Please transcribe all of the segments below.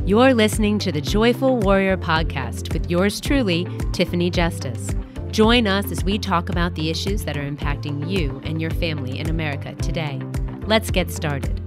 You're listening to the Joyful Warrior Podcast with yours truly, Tiffany Justice. Join us as we talk about the issues that are impacting you and your family in America today. Let's get started.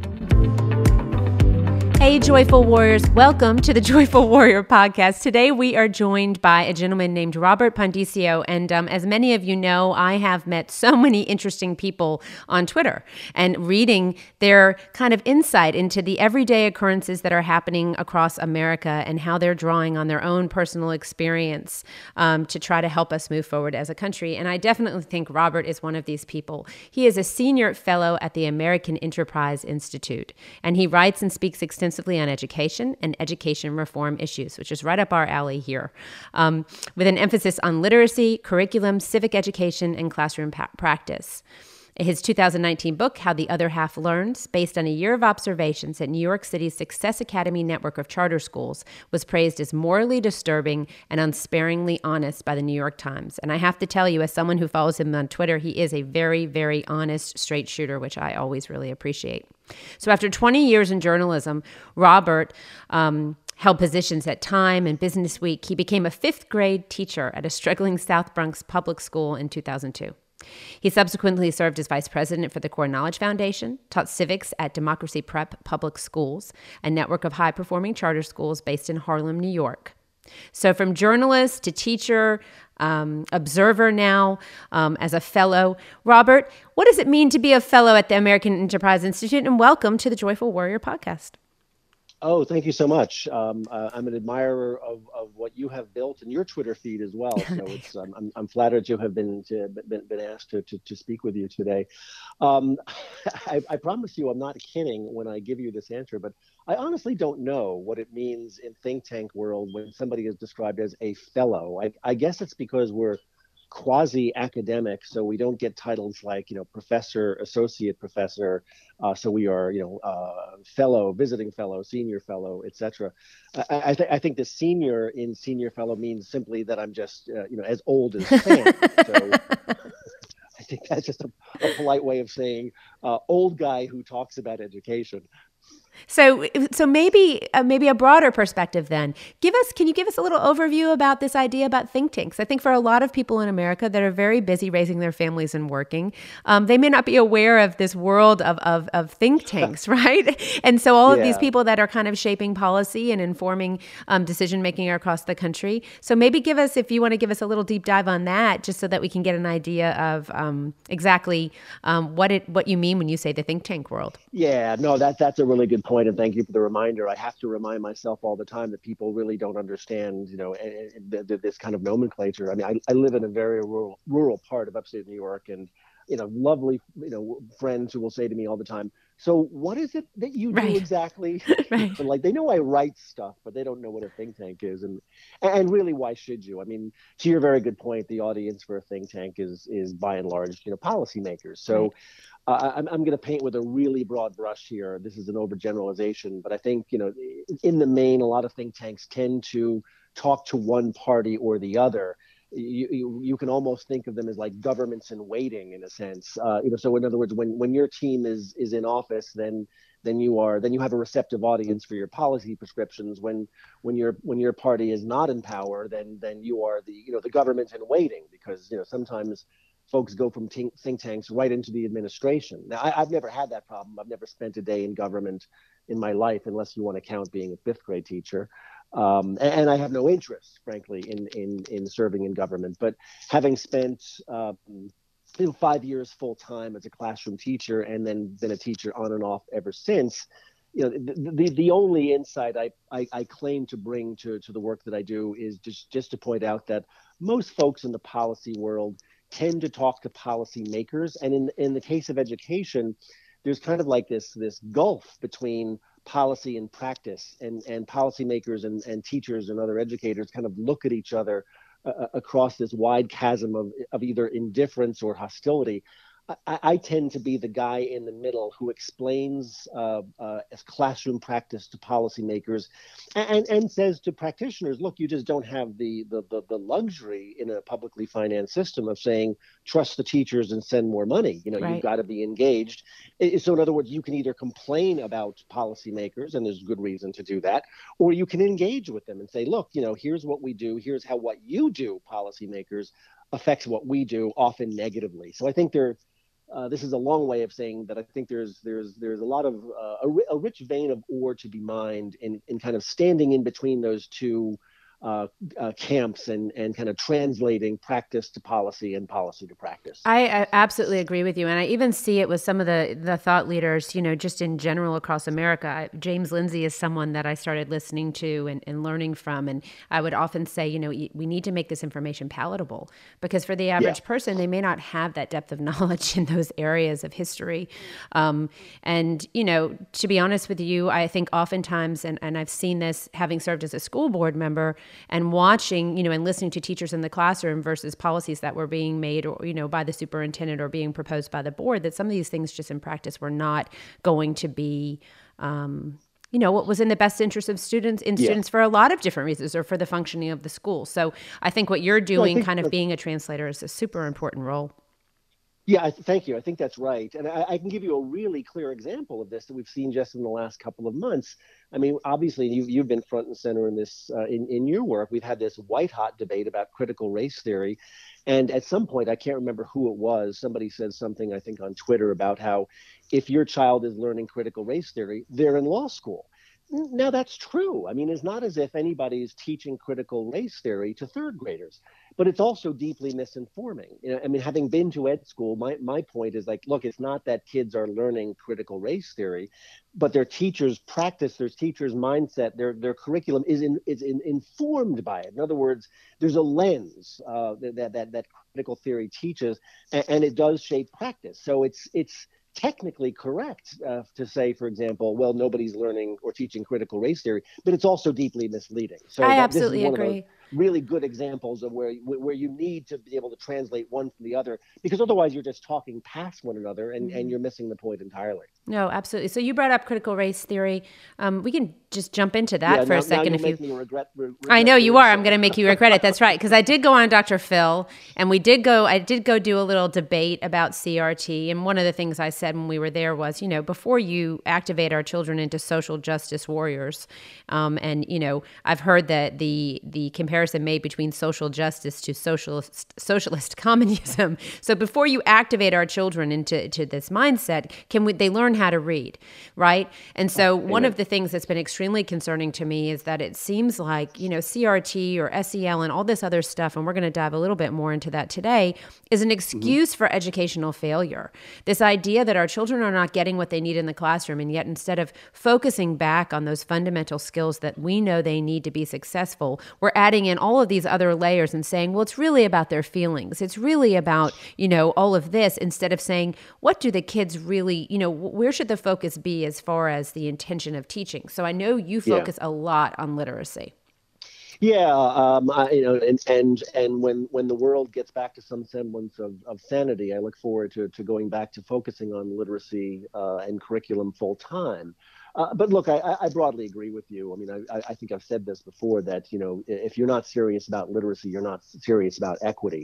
Hey, Joyful Warriors. Welcome to the Joyful Warrior Podcast. Today, we are joined by a gentleman named Robert Pondiscio. And as many of you know, I have met so many interesting people on Twitter and reading their kind of insight into the everyday occurrences that are happening across America and how they're drawing on their own personal experience to try to help us move forward as a country. And I definitely think Robert is one of these people. He is a senior fellow at the American Enterprise Institute, and he writes and speaks extensively on education and education reform issues, which is right up our alley here, with an emphasis on literacy, curriculum, civic education, and classroom practice. His 2019 book, How the Other Half Learns, based on a year of observations at New York City's Success Academy network of charter schools, was praised as morally disturbing and unsparingly honest by the New York Times. And I have to tell you, as someone who follows him on Twitter, he is a very, very honest, straight shooter, which I always really appreciate. So after 20 years in journalism, Robert held positions at Time and Business Week. He became a fifth grade teacher at a struggling South Bronx public school in 2002. He subsequently served as vice president for the Core Knowledge Foundation, taught civics at Democracy Prep Public Schools, a network of high-performing charter schools based in Harlem, New York. So from journalist to teacher, observer now, as a fellow. Robert, what does it mean to be a fellow at the American Enterprise Institute? And welcome to the Joyful Warrior Podcast. Oh, thank you so much. I'm an admirer of what you have built in your Twitter feed as well. So it's I'm flattered to have been asked to speak with you today. I promise you I'm not kidding when I give you this answer, but I honestly don't know what it means in think tank world when somebody is described as a fellow. I guess it's because we're quasi-academic, so we don't get titles like, professor, associate professor. So we are, fellow, visiting fellow, senior fellow, etc. I think the senior in senior fellow means simply that I'm just, as old as Sam. So I think that's just a polite way of saying old guy who talks about education. So maybe a broader perspective then. Can you give us a little overview about this idea about think tanks? I think for a lot of people in America that are very busy raising their families and working, they may not be aware of this world of think tanks, right? And so all of these people that are kind of shaping policy and informing decision making across the country. So maybe if you want to give us a little deep dive on that, just so that we can get an idea of exactly what you mean when you say the think tank world. Yeah, no, that's a really good point, and thank you for the reminder. I have to remind myself all the time that people really don't understand, this kind of nomenclature. I mean, I live in a very rural part of upstate New York, and lovely, friends who will say to me all the time, "So what is it that you do exactly?" Right. And like they know I write stuff, but they don't know what a think tank is, and really, why should you? I mean, to your very good point, the audience for a think tank is by and large, policymakers. So. Right. I'm going to paint with a really broad brush here. This is an overgeneralization, but I think, in the main, a lot of think tanks tend to talk to one party or the other. You can almost think of them as like governments in waiting in a sense. So in other words, when your team is in office, then you have a receptive audience for your policy prescriptions. When your party is not in power, then you are the government in waiting, because sometimes folks go from think tanks right into the administration. Now, I've never had that problem. I've never spent a day in government in my life, unless you want to count being a fifth grade teacher. And I have no interest, frankly, in serving in government. But having spent 5 years full time as a classroom teacher, and then been a teacher on and off ever since, the only insight I claim to bring to the work that I do is just to point out that most folks in the policy world tend to talk to policymakers, and in the case of education, there's kind of like this gulf between policy and practice, and policymakers and teachers and other educators kind of look at each other across this wide chasm of either indifference or hostility. I tend to be the guy in the middle who explains classroom practice to policymakers and says to practitioners, look, you just don't have the luxury in a publicly financed system of saying, trust the teachers and send more money. You know, you've Right. got to be engaged. So in other words, you can either complain about policymakers, and there's good reason to do that, or you can engage with them and say, look, you know, here's what we do. Here's how what you do, policymakers, affects what we do, often negatively. So I think this is a long way of saying that I think there's a lot of a rich vein of ore to be mined in kind of standing in between those two camps and kind of translating practice to policy and policy to practice. I absolutely agree with you. And I even see it with some of the thought leaders, you know, just in general across America. James Lindsay is someone that I started listening to and learning from. And I would often say, you know, we need to make this information palatable because for the average person, they may not have that depth of knowledge in those areas of history. And, you know, to be honest with you, I think oftentimes, and I've seen this having served as a school board member, and watching, you know, and listening to teachers in the classroom versus policies that were being made or, you know, by the superintendent or being proposed by the board, that some of these things just in practice were not going to be, you know, what was in the best interest of students for a lot of different reasons or for the functioning of the school. So I think what you're doing, kind of being a translator, is a super important role. Yeah, thank you. I think that's right. And I can give you a really clear example of this that we've seen just in the last couple of months. I mean, obviously, you've been front and center in this in your work. We've had this white hot debate about critical race theory. And at some point, I can't remember who it was, somebody said something, I think, on Twitter about how if your child is learning critical race theory, they're in law school. Now, that's true. I mean, it's not as if anybody's teaching critical race theory to third graders, but it's also deeply misinforming. You know, I mean, having been to ed school, my point is like, look, it's not that kids are learning critical race theory, but their teachers' practice, their teachers' mindset, their curriculum is informed by it. In other words, there's a lens that critical theory teaches, and it does shape practice. So it's technically correct to say, for example, well, nobody's learning or teaching critical race theory, but it's also deeply misleading. So I this is absolutely one agree. of those really good examples of where you need to be able to translate one from the other, because otherwise you're just talking past one another and you're missing the point entirely. No, absolutely. So you brought up critical race theory. We can just jump into that for a second. If you regret I know you are. I'm going to make you regret it. That's right. Because I did go on Dr. Phil and I did go do a little debate about CRT. And one of the things I said when we were there was, you know, before you activate our children into social justice warriors, and, you know, I've heard that the comparison made between social justice to socialist communism. So before you activate our children into this mindset, they learn how to read, right? And so one of the things that's been extremely concerning to me is that it seems like, you know, CRT or SEL and all this other stuff, and we're going to dive a little bit more into that today, is an excuse for educational failure. This idea that our children are not getting what they need in the classroom, and yet instead of focusing back on those fundamental skills that we know they need to be successful, we're adding in all of these other layers and saying, well, it's really about their feelings. It's really about, you know, all of this, instead of saying, what do the kids really, you know, where should the focus be as far as the intention of teaching? So I know you focus a lot on literacy. Yeah, you know, and when the world gets back to some semblance of sanity, I look forward to going back to focusing on literacy and curriculum full time. But look, I broadly agree with you. I mean, I think I've said this before that, you know, if you're not serious about literacy, you're not serious about equity.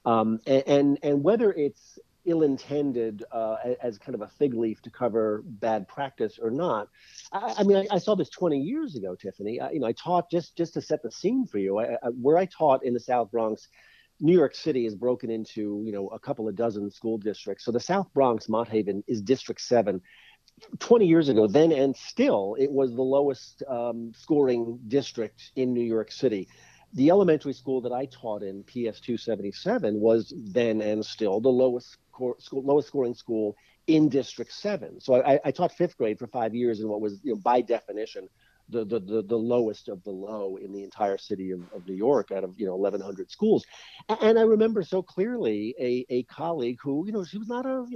And whether it's ill-intended as kind of a fig leaf to cover bad practice or not. I mean, I saw this 20 years ago, Tiffany. You know, I taught just to set the scene for you. Where I taught in the South Bronx, New York City is broken into, you know, a couple of dozen school districts. So the South Bronx, Mott Haven, is District 7. 20 years ago, then and still, it was the lowest scoring district in New York City. The elementary school that I taught in, PS 277, was then and still the lowest scoring school in District 7. So I taught fifth grade for 5 years in what was, you know, by definition, the lowest of the low in the entire city of New York out of, you know, 1,100 schools. And I remember so clearly a colleague who, you know, she was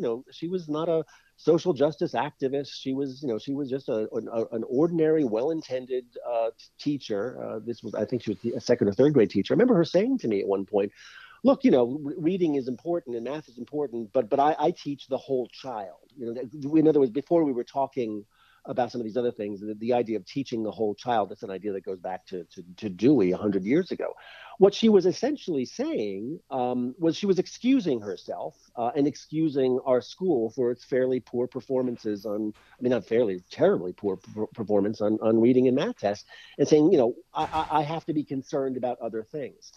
not a social justice activist. She was just an ordinary, well-intended teacher. I think she was a second or third grade teacher. I remember her saying to me at one point, look, reading is important and math is important, but I teach the whole child. In other words, before we were talking about some of these other things, the idea of teaching the whole child, that's an idea that goes back to Dewey 100 years ago. What she was essentially saying was she was excusing herself and excusing our school for its fairly poor performances not fairly, terribly poor performance on reading and math tests, and saying, I have to be concerned about other things.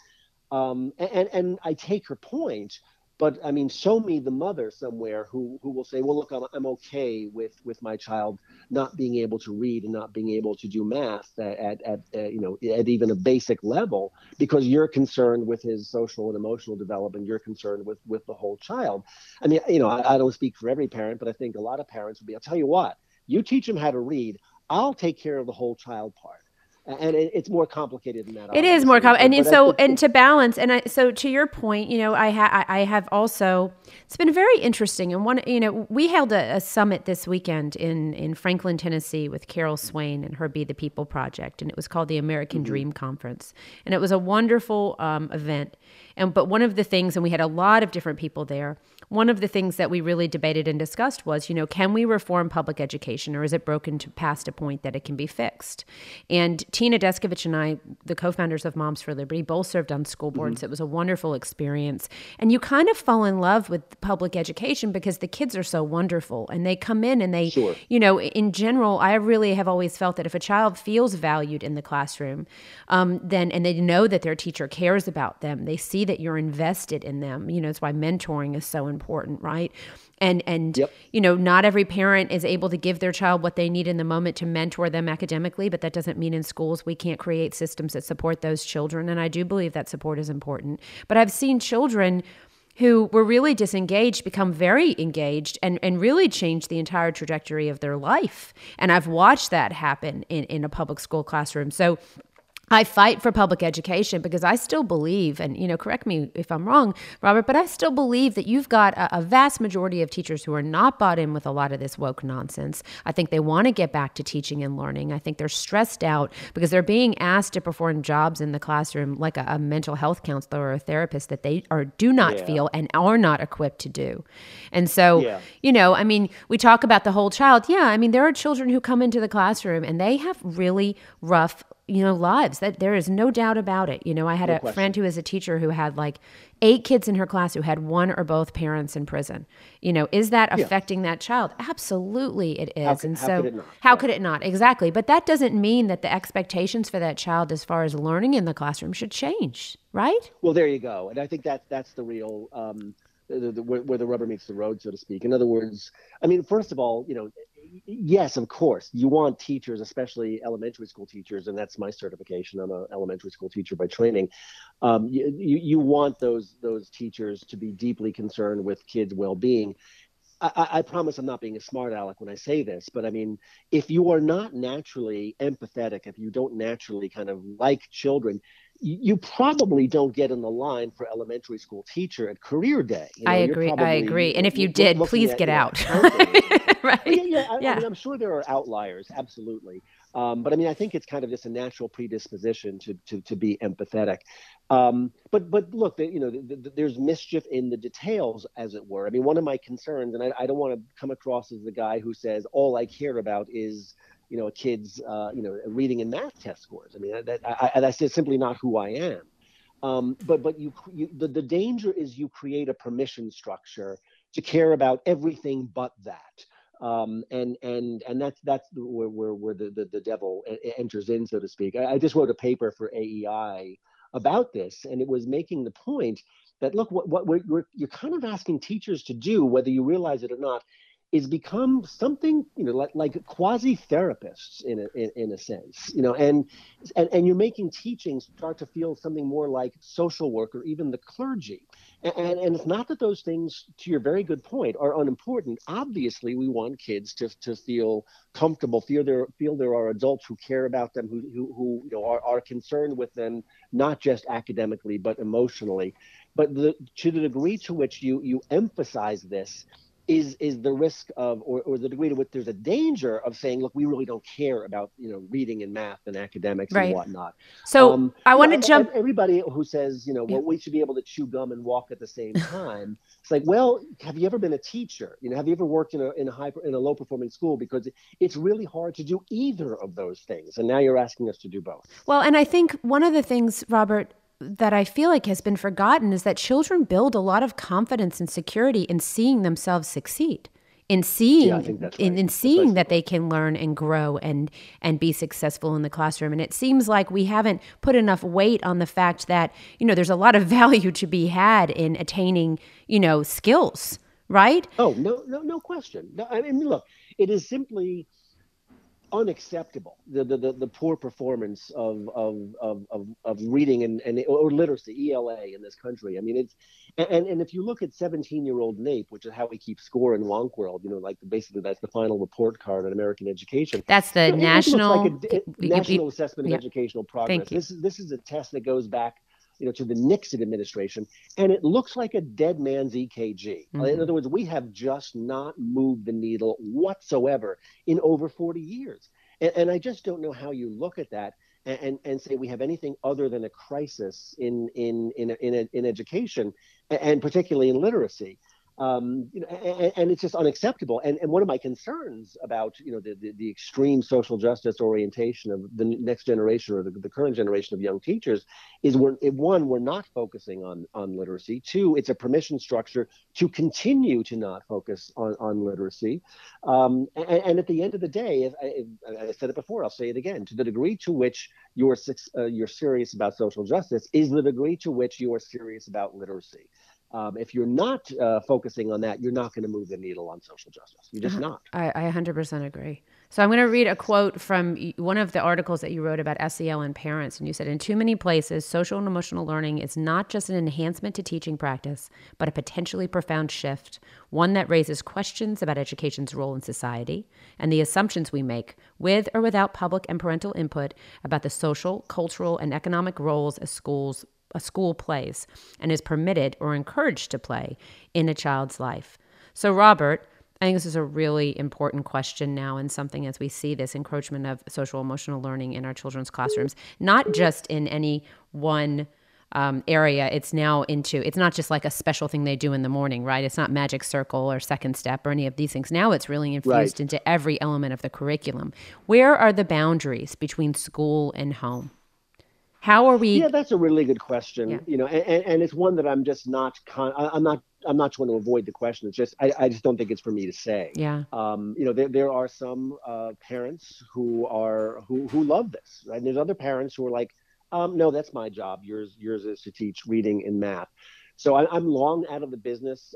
And I take her point, but I mean, show me the mother somewhere who will say, well, look, I'm okay with my child not being able to read and not being able to do math at even a basic level, because you're concerned with his social and emotional development. You're concerned with the whole child. I mean, I don't speak for every parent, but I think a lot of parents would be, I'll tell you what, you teach him how to read, I'll take care of the whole child part. And it's more complicated than that. It is more complicated, and to balance, so to your point, I have also. It's been very interesting, and we held a summit this weekend in Franklin, Tennessee, with Carol Swain and her Be the People project, and it was called the American Dream Conference, and it was a wonderful event. But one of the things, and we had a lot of different people there. One of the things that we really debated and discussed was, can we reform public education, or is it broken past a point that it can be fixed? And Tina Descovich and I, the co-founders of Moms for Liberty, both served on school boards. It was a wonderful experience. And you kind of fall in love with public education because the kids are so wonderful, and they come in and they, sure. In general, I really have always felt that if a child feels valued in the classroom, and they know that their teacher cares about them, they see that you're invested in them. It's why mentoring is so important, right? And yep. Not every parent is able to give their child what they need in the moment to mentor them academically, but that doesn't mean in schools we can't create systems that support those children. And I do believe that support is important. But I've seen children who were really disengaged become very engaged and really change the entire trajectory of their life. And I've watched that happen in a public school classroom. So I fight for public education because I still believe, and correct me if I'm wrong, Robert, but I still believe that you've got a vast majority of teachers who are not bought in with a lot of this woke nonsense. I think they want to get back to teaching and learning. I think they're stressed out because they're being asked to perform jobs in the classroom like a mental health counselor or a therapist that they do not feel and are not equipped to do. And so, we talk about the whole child. Yeah, I mean, there are children who come into the classroom and they have really rough lives. That there is no doubt about it. I had a friend who is a teacher who had like 8 kids in her class who had one or both parents in prison. Is that affecting that child? Absolutely it is. How could it not? Exactly. But that doesn't mean that the expectations for that child as far as learning in the classroom should change, right? Well, there you go. And I think that's the real, where the rubber meets the road, so to speak. In other words, I mean, first of all, yes, of course, you want teachers, especially elementary school teachers, and that's my certification. I'm an elementary school teacher by training. You want those teachers to be deeply concerned with kids' well-being. I promise I'm not being a smart aleck when I say this, but I mean, if you are not naturally empathetic, if you don't naturally kind of like children, you probably don't get in the line for elementary school teacher at career day. I agree. And if you did, please get out. Right. I mean, I'm sure there are outliers, absolutely. But I mean, I think it's kind of just a natural predisposition to be empathetic. But look, there's mischief in the details, as it were. I mean, one of my concerns, and I don't want to come across as the guy who says all I care about is a kid's reading and math test scores. I mean, that's just simply not who I am. But the danger is you create a permission structure to care about everything but that. And that's where the devil enters in, so to speak. I just wrote a paper for AEI about this, and it was making the point that, look, what you're kind of asking teachers to do, whether you realize it or not, is become something, like quasi therapists in a sense, and you're making teaching start to feel something more like social work or even the clergy. And it's not that those things, to your very good point, are unimportant. Obviously, we want kids to feel comfortable, feel there are adults who care about them, who are concerned with them, not just academically but emotionally. But to the degree to which you emphasize this, is the risk of, or the degree to which there's a danger of saying, look, we really don't care about, reading and math and academics and Right. whatnot. So I want to jump. Everybody who says, well, we should be able to chew gum and walk at the same time. It's like, well, have you ever been a teacher? Have you ever worked in a low performing school? Because it's really hard to do either of those things. And now you're asking us to do both. Well, and I think one of the things, Robert, that I feel like has been forgotten is that children build a lot of confidence and security in seeing themselves succeed, in seeing, I think that's right. in seeing that they can learn and grow and be successful in the classroom. And it seems like we haven't put enough weight on the fact that, there's a lot of value to be had in attaining, skills, right? Oh, no question. No, I mean, look, it is simply unacceptable, the poor performance of reading and or literacy, ELA, in this country. I mean, it's and if you look at 17-year-old NAEP, which is how we keep score in Wonk World, like basically that's the final report card on American education. That's the national National Assessment of Educational Progress. This is a test that goes back to the Nixon administration, and it looks like a dead man's EKG. Mm-hmm. In other words, we have just not moved the needle whatsoever in over 40 years. And I just don't know how you look at that and say we have anything other than a crisis in education, and particularly in literacy. And it's just unacceptable. And one of my concerns about the extreme social justice orientation of the next generation or the current generation of young teachers is we're not focusing on literacy. Two, it's a permission structure to continue to not focus on literacy. And at the end of the day, I said it before, I'll say it again, to the degree to which you're serious about social justice is the degree to which you are serious about literacy. If you're not focusing on that, you're not going to move the needle on social justice. You're just not. I 100% agree. So I'm going to read a quote from one of the articles that you wrote about SEL and parents. And you said, in too many places, social and emotional learning is not just an enhancement to teaching practice, but a potentially profound shift, one that raises questions about education's role in society and the assumptions we make, with or without public and parental input, about the social, cultural, and economic roles a school plays and is permitted or encouraged to play in a child's life. So, Robert, I think this is a really important question now, and something as we see this encroachment of social emotional learning in our children's classrooms, not just in any one area. It's not just like a special thing they do in the morning, right? It's not Magic Circle or Second Step or any of these things. Now it's really infused into every element of the curriculum. Where are the boundaries between school and home? How are we? Yeah, that's a really good question. Yeah. And it's one that I'm just not. I'm not trying to avoid the question. It's just I just don't think it's for me to say. Yeah. There are some parents who love this, right? And there's other parents who are like, no, that's my job. Yours is to teach reading and math. So I'm long out of the business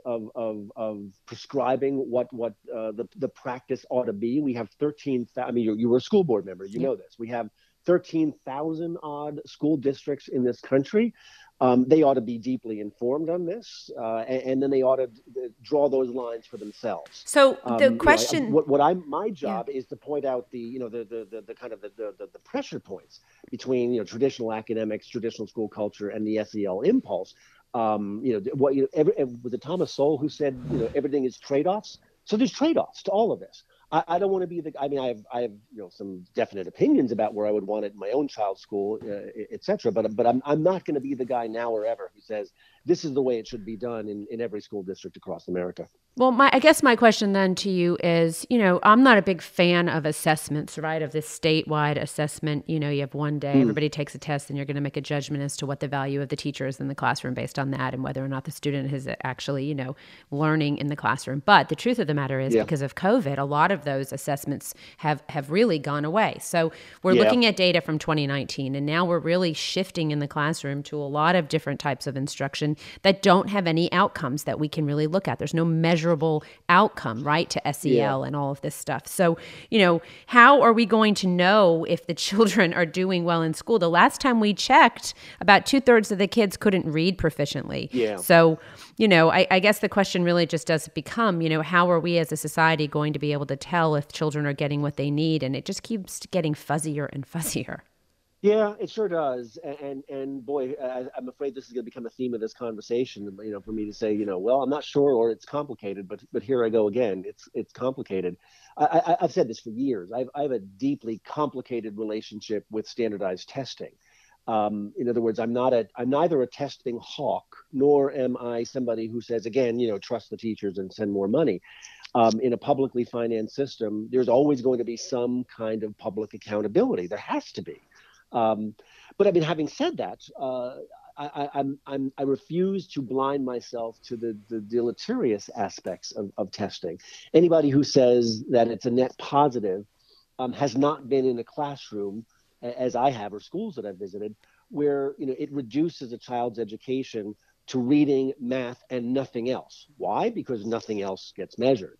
of prescribing what the practice ought to be. We have 13,000. I mean, you were a school board member. You know this. We have 13,000 odd school districts in this country. They ought to be deeply informed on this, and then they ought to draw those lines for themselves. So the question, my job is to point out the kind of the pressure points between traditional academics, traditional school culture, and the SEL impulse. Was it Thomas Sowell who said everything is trade-offs? So there's trade-offs to all of this. I don't want to be I have some definite opinions about where I would want it in my own child's school, et cetera. But I'm not going to be the guy now or ever who says this is the way it should be done in every school district across America. Well, I guess my question then to you is, I'm not a big fan of assessments, right? Of this statewide assessment. You have one day, everybody takes a test, and you're going to make a judgment as to what the value of the teacher is in the classroom based on that, and whether or not the student is actually, learning in the classroom. But the truth of the matter is, because of COVID, a lot of those assessments have really gone away. So we're looking at data from 2019, and now we're really shifting in the classroom to a lot of different types of instruction that don't have any outcomes that we can really look at. There's no measurable outcome, right, to SEL and all of this stuff. So, how are we going to know if the children are doing well in school? The last time we checked, about 2/3 of the kids couldn't read proficiently. Yeah. So, I guess the question really just does become, how are we as a society going to be able to tell if children are getting what they need? And it just keeps getting fuzzier and fuzzier. Yeah, it sure does. And boy, I'm afraid this is going to become a theme of this conversation. For me to say, well, I'm not sure, or it's complicated, but here I go again. It's complicated. I've said this for years. I have a deeply complicated relationship with standardized testing. In other words, I'm neither a testing hawk nor am I somebody who says, again, trust the teachers and send more money. In a publicly financed system, there's always going to be some kind of public accountability. There has to be. Um, but I mean, having said that, I refuse to blind myself to the deleterious aspects of testing. Anybody who says that it's a net positive has not been in a classroom, as I have, or schools that I've visited, where it reduces a child's education to reading, math, and nothing else. Why? Because nothing else gets measured.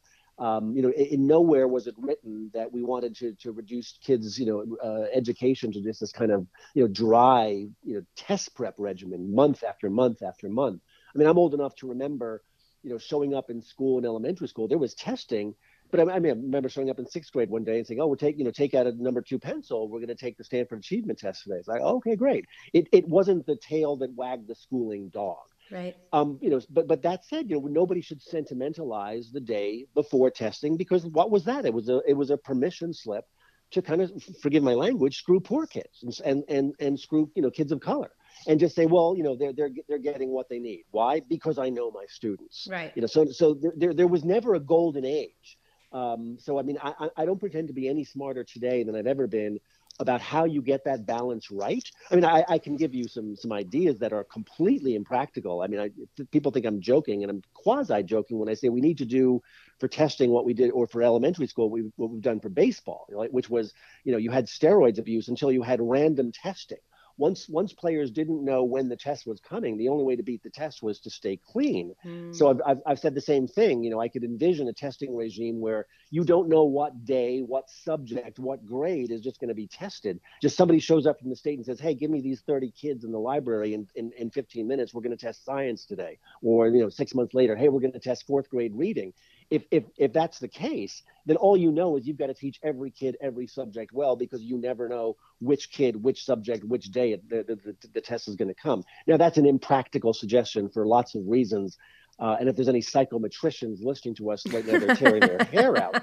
In nowhere was it written that we wanted to reduce kids, education to just this kind of, dry, test prep regimen, month after month after month. I mean, I'm old enough to remember, showing up in school, in elementary school, there was testing. But I remember showing up in sixth grade one day and saying, "Oh, we'll take out a number 2 pencil. We're going to take the Stanford Achievement Test today." It's like, oh, okay, great. It wasn't the tail that wagged the schooling dog. Right. But that said, nobody should sentimentalize the day before testing, because what was that? It was a permission slip to kind of, forgive my language, screw poor kids and screw kids of color, and just say, well, they're getting what they need. Why? Because I know my students. Right. So there was never a golden age. So I mean, I don't pretend to be any smarter today than I've ever been about how you get that balance right. I mean, I can give you some ideas that are completely impractical. I mean, people think I'm joking, and I'm quasi joking when I say we need to do for testing what we did, or for elementary school, what we've done for baseball, which was, you had steroids abuse until you had random testing. Once players didn't know when the test was coming, the only way to beat the test was to stay clean. So I've said the same thing. I could envision a testing regime where you don't know what day, what subject, what grade is just going to be tested. Just somebody shows up from the state and says, "Hey, give me these 30 kids in the library in 15 minutes. We're going to test science today." Or 6 months later, "Hey, we're going to test 4th grade reading." If that's the case, then all you know is you've got to teach every kid every subject well, because you never know which kid, which subject, which day the test is going to come. Now, that's an impractical suggestion for lots of reasons. And if there's any psychometricians listening to us right now, they're tearing their hair out.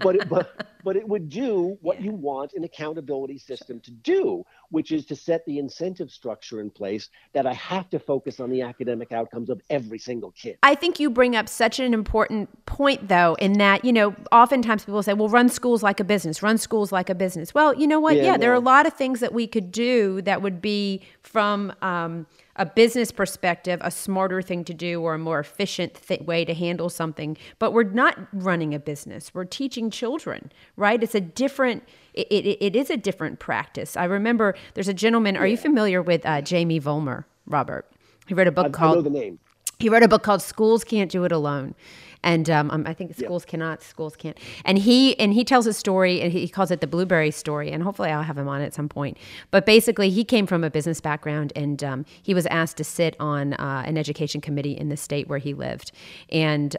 But it would do what you want an accountability system to do, which is to set the incentive structure in place that I have to focus on the academic outcomes of every single kid. I think you bring up such an important point, though, in that, oftentimes people say, well, run schools like a business, run schools like a business. Well, you know what? Yeah, there are a lot of things that we could do that would be, from a business perspective, a smarter thing to do, or a more efficient way to handle something. But we're not running a business. We're teaching children, right? It's a different, it is a different practice. I remember there's a gentleman, are you familiar with Jamie Vollmer, Robert? He wrote a book called... I know the name. He wrote a book called Schools Can't Do It Alone. And I think schools can't. And he tells a story, and he calls it the Blueberry Story. And hopefully I'll have him on at some point. But basically, he came from a business background, and he was asked to sit on an education committee in the state where he lived. And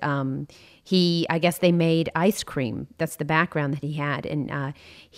I guess they made ice cream. That's the background that he had. And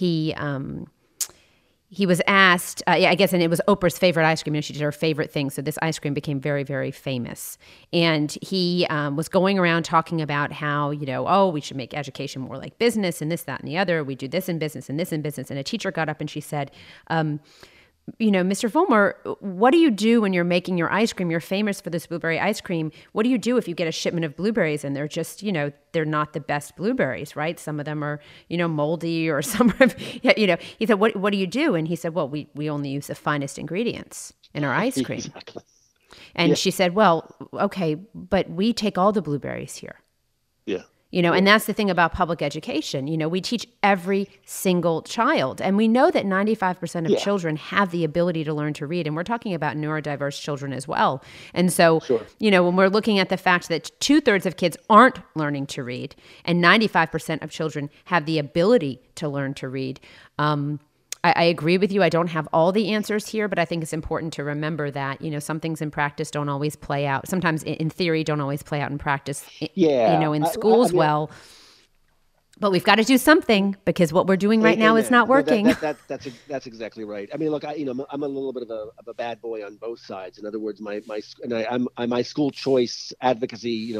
he was asked, I guess, and it was Oprah's favorite ice cream. She did her favorite thing. So this ice cream became very, very famous. And he was going around talking about how, we should make education more like business, and this, that, and the other. We do this in business and this in business. And a teacher got up and she said, Mr. Vollmer, what do you do when you're making your ice cream? You're famous for this blueberry ice cream. What do you do if you get a shipment of blueberries and they're just, they're not the best blueberries, right? Some of them are, moldy, or some are, he said, what do you do? And he said, well, we only use the finest ingredients in our ice cream. Exactly. And she said, well, okay, but we take all the blueberries here. Yeah. And that's the thing about public education. We teach every single child. And we know that 95% of children have the ability to learn to read. And we're talking about neurodiverse children as well. And so, when we're looking at the fact that 2/3 of kids aren't learning to read, and 95% of children have the ability to learn to read, I agree with you. I don't have all the answers here, but I think it's important to remember that, some things in practice don't always play out. Sometimes in theory don't always play out in practice, in schools well. But we've got to do something because what we're doing right now is not working. That's exactly right. I mean, look, I'm a little bit of a bad boy on both sides. In other words, my school choice advocacy,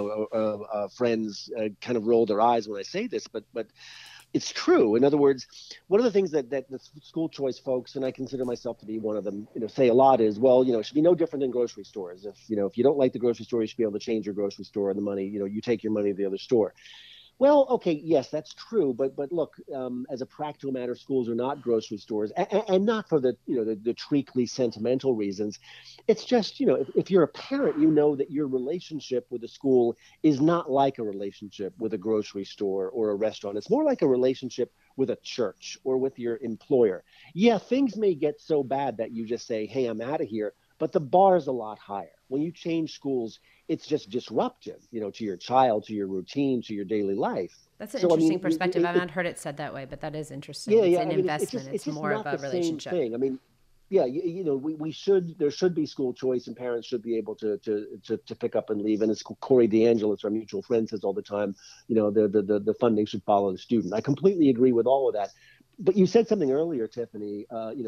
friends kind of roll their eyes when I say this, but it's true. In other words, one of the things that the school choice folks, and I consider myself to be one of them, say a lot is, well, it should be no different than grocery stores. If you don't like the grocery store, you should be able to change your grocery store and the money, you take your money to the other store. Well, okay, yes, that's true, but look, as a practical matter, schools are not grocery stores, and not for the treacly sentimental reasons. It's just if you're a parent, you know that your relationship with a school is not like a relationship with a grocery store or a restaurant. It's more like a relationship with a church or with your employer. Yeah, things may get so bad that you just say, "Hey, I'm out of here," but the bar's a lot higher. When you change schools, it's just disruptive, to your child, to your routine, to your daily life. That's an interesting perspective. I've not heard it said that way, but that is interesting. Yeah, it's yeah. an investment. It's more of a relationship. Same thing. I mean, yeah, there should be school choice, and parents should be able to pick up and leave. And as Corey DeAngelis, our mutual friend, says all the time, the funding should follow the student. I completely agree with all of that. But you said something earlier, Tiffany,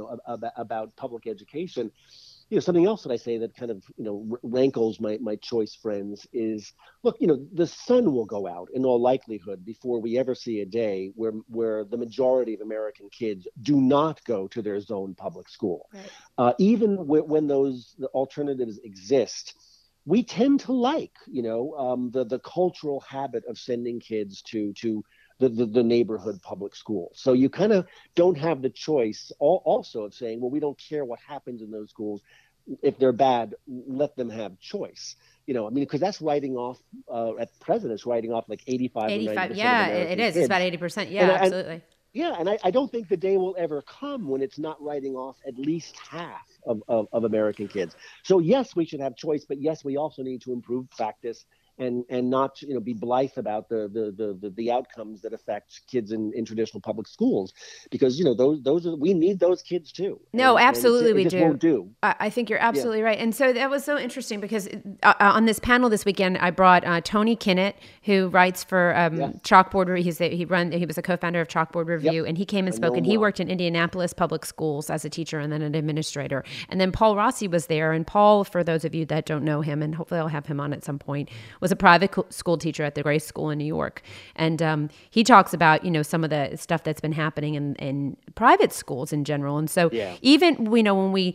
about public education. Something else that I say that kind of, rankles my choice friends is, look, the sun will go out in all likelihood before we ever see a day where the majority of American kids do not go to their zone public school. Right. Even when the alternatives exist, we tend to like, the cultural habit of sending kids to the neighborhood public school. So you kind of don't have the choice also of saying, well, we don't care what happens in those schools. If they're bad, let them have choice. Because that's writing off, at present, it's writing off like 85 or 90%. Yeah, it is. Kids. It's about 80%. Yeah, absolutely. And I don't think the day will ever come when it's not writing off at least half of American kids. So yes, we should have choice, but yes, we also need to improve practice and not be blithe about the outcomes that affect kids in traditional public schools, because we need those kids too. No, absolutely, we do. I think you're absolutely right. And so that was so interesting because on this panel this weekend, I brought Tony Kinnett, who writes for Chalkboard. He was a co-founder of Chalkboard Review, and he came and spoke. And he worked in Indianapolis public schools as a teacher and then an administrator. And then Paul Rossi was there. And Paul, for those of you that don't know him, and hopefully I'll have him on at some point, was a private school teacher at the Grace School in New York. And he talks about, some of the stuff that's been happening in private schools in general. And so even, we're going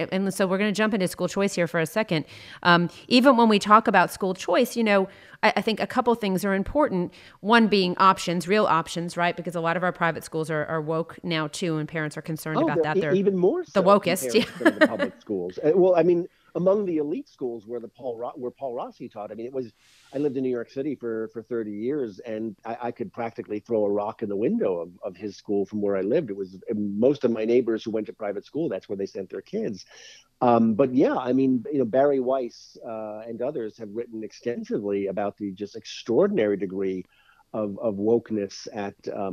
to jump into school choice here for a second. Even when we talk about school choice, I think a couple things are important. One being options, real options, right? Because a lot of our private schools are woke now too, and parents are concerned about that. They're even more so the wokest, than the public schools. Well, I mean, among the elite schools where Paul Rossi taught, I lived in New York City for 30 years, and I could practically throw a rock in the window of his school from where I lived. It was most of my neighbors who went to private school. That's where they sent their kids. But yeah, Barry Weiss and others have written extensively about the just extraordinary degree of wokeness at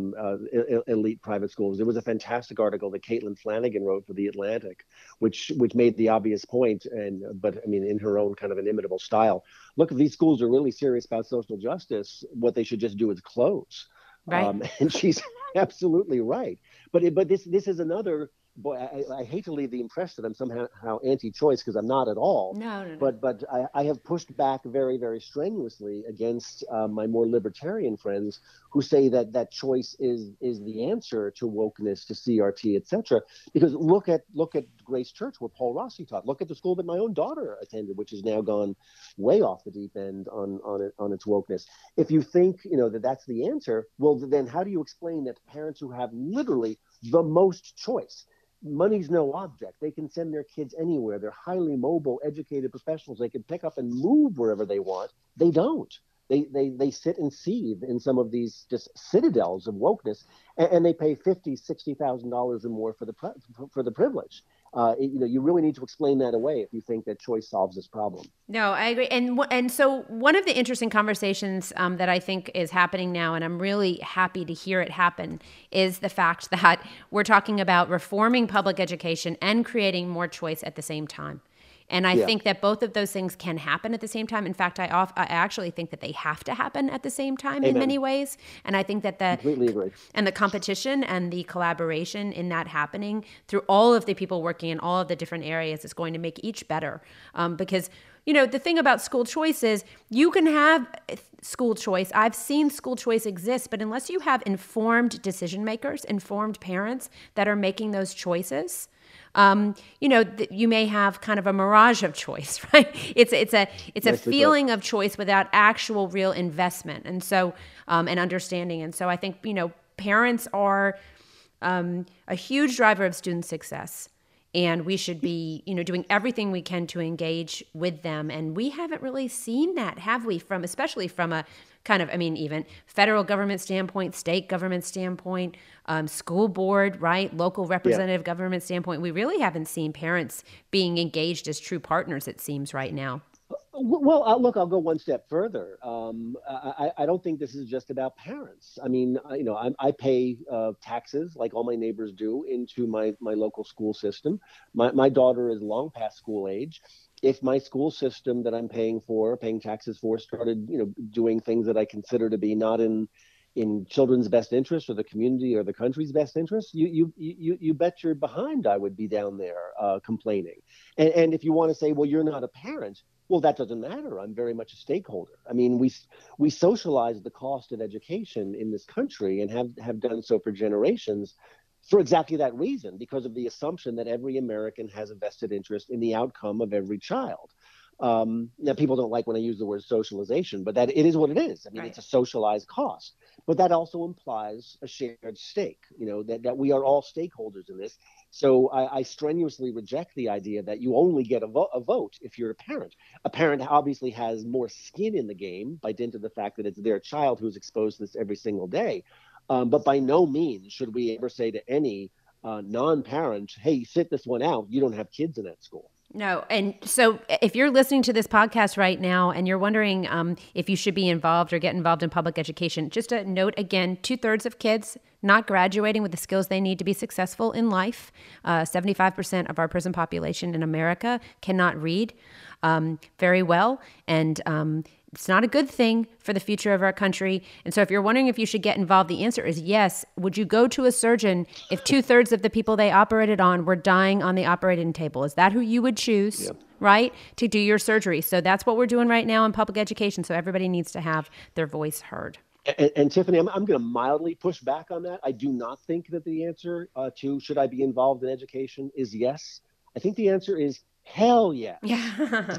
elite private schools. There was a fantastic article that Caitlin Flanagan wrote for The Atlantic, which made the obvious point, but in her own kind of inimitable style. Look, if these schools are really serious about social justice, what they should just do is close. Right. And she's absolutely right. But this is another. Boy, I hate to leave the impression that I'm somehow anti-choice, because I'm not at all. No. But I have pushed back very, very strenuously against my more libertarian friends who say that choice is the answer to wokeness, to CRT, etc. Because look at Grace Church, where Paul Rossi taught. Look at the school that my own daughter attended, which has now gone way off the deep end on its wokeness. If you think that's the answer, well, then how do you explain that to parents who have literally the most choice? Money's no object. They can send their kids anywhere. They're highly mobile, educated professionals. They can pick up and move wherever they want. They don't. They sit and seethe in some of these just citadels of wokeness, and they pay $50,000-$60,000 or more for the privilege. You really need to explain that away if you think that choice solves this problem. No, I agree. And so one of the interesting conversations that I think is happening now, and I'm really happy to hear it happen, is the fact that we're talking about reforming public education and creating more choice at the same time. And I think that both of those things can happen at the same time. In fact, I actually think that they have to happen at the same time in many ways. And I think that completely agree. And the competition and the collaboration in that happening through all of the people working in all of the different areas is going to make each better. Because, the thing about school choice is you can have school choice. I've seen school choice exist, but unless you have informed decision makers, informed parents that are making those choices, you may have kind of a mirage of choice, right? It's a feeling of choice without actual real investment, and so and understanding. And so I think parents are a huge driver of student success, and we should be doing everything we can to engage with them. And we haven't really seen that, have we? Especially from a kind of, even federal government standpoint, state government standpoint, school board, right? Local representative government standpoint. We really haven't seen parents being engaged as true partners, it seems, right now. Well, look, I'll go one step further. I don't think this is just about parents. I pay taxes like all my neighbors do into my local school system. My daughter is long past school age. If my school system that I'm paying taxes for, started, doing things that I consider to be not in children's best interest or the community or the country's best interest, you bet you're behind I would be down there complaining. And if you want to say, well, you're not a parent, well, that doesn't matter. I'm very much a stakeholder. We socialize the cost of education in this country and have done so for generations for exactly that reason, because of the assumption that every American has a vested interest in the outcome of every child. Now, people don't like when I use the word socialization, but that it is what it is. Right. It's a socialized cost, but that also implies a shared stake, that we are all stakeholders in this. So I strenuously reject the idea that you only get a vote if you're a parent. A parent obviously has more skin in the game by dint of the fact that it's their child who's exposed to this every single day. But by no means should we ever say to any non-parent, hey, sit this one out. You don't have kids in that school. No. And so if you're listening to this podcast right now and you're wondering if you should be involved or get involved in public education, just a note again, 2/3 of kids not graduating with the skills they need to be successful in life. 75% of our prison population in America cannot read very well. And it's not a good thing for the future of our country. And so if you're wondering if you should get involved, the answer is yes. Would you go to a surgeon if 2/3 of the people they operated on were dying on the operating table? Is that who you would choose, right, to do your surgery? So that's what we're doing right now in public education. So everybody needs to have their voice heard. And Tiffany, I'm going to mildly push back on that. I do not think that the answer to should I be involved in education is yes. I think the answer is hell yes. Yeah.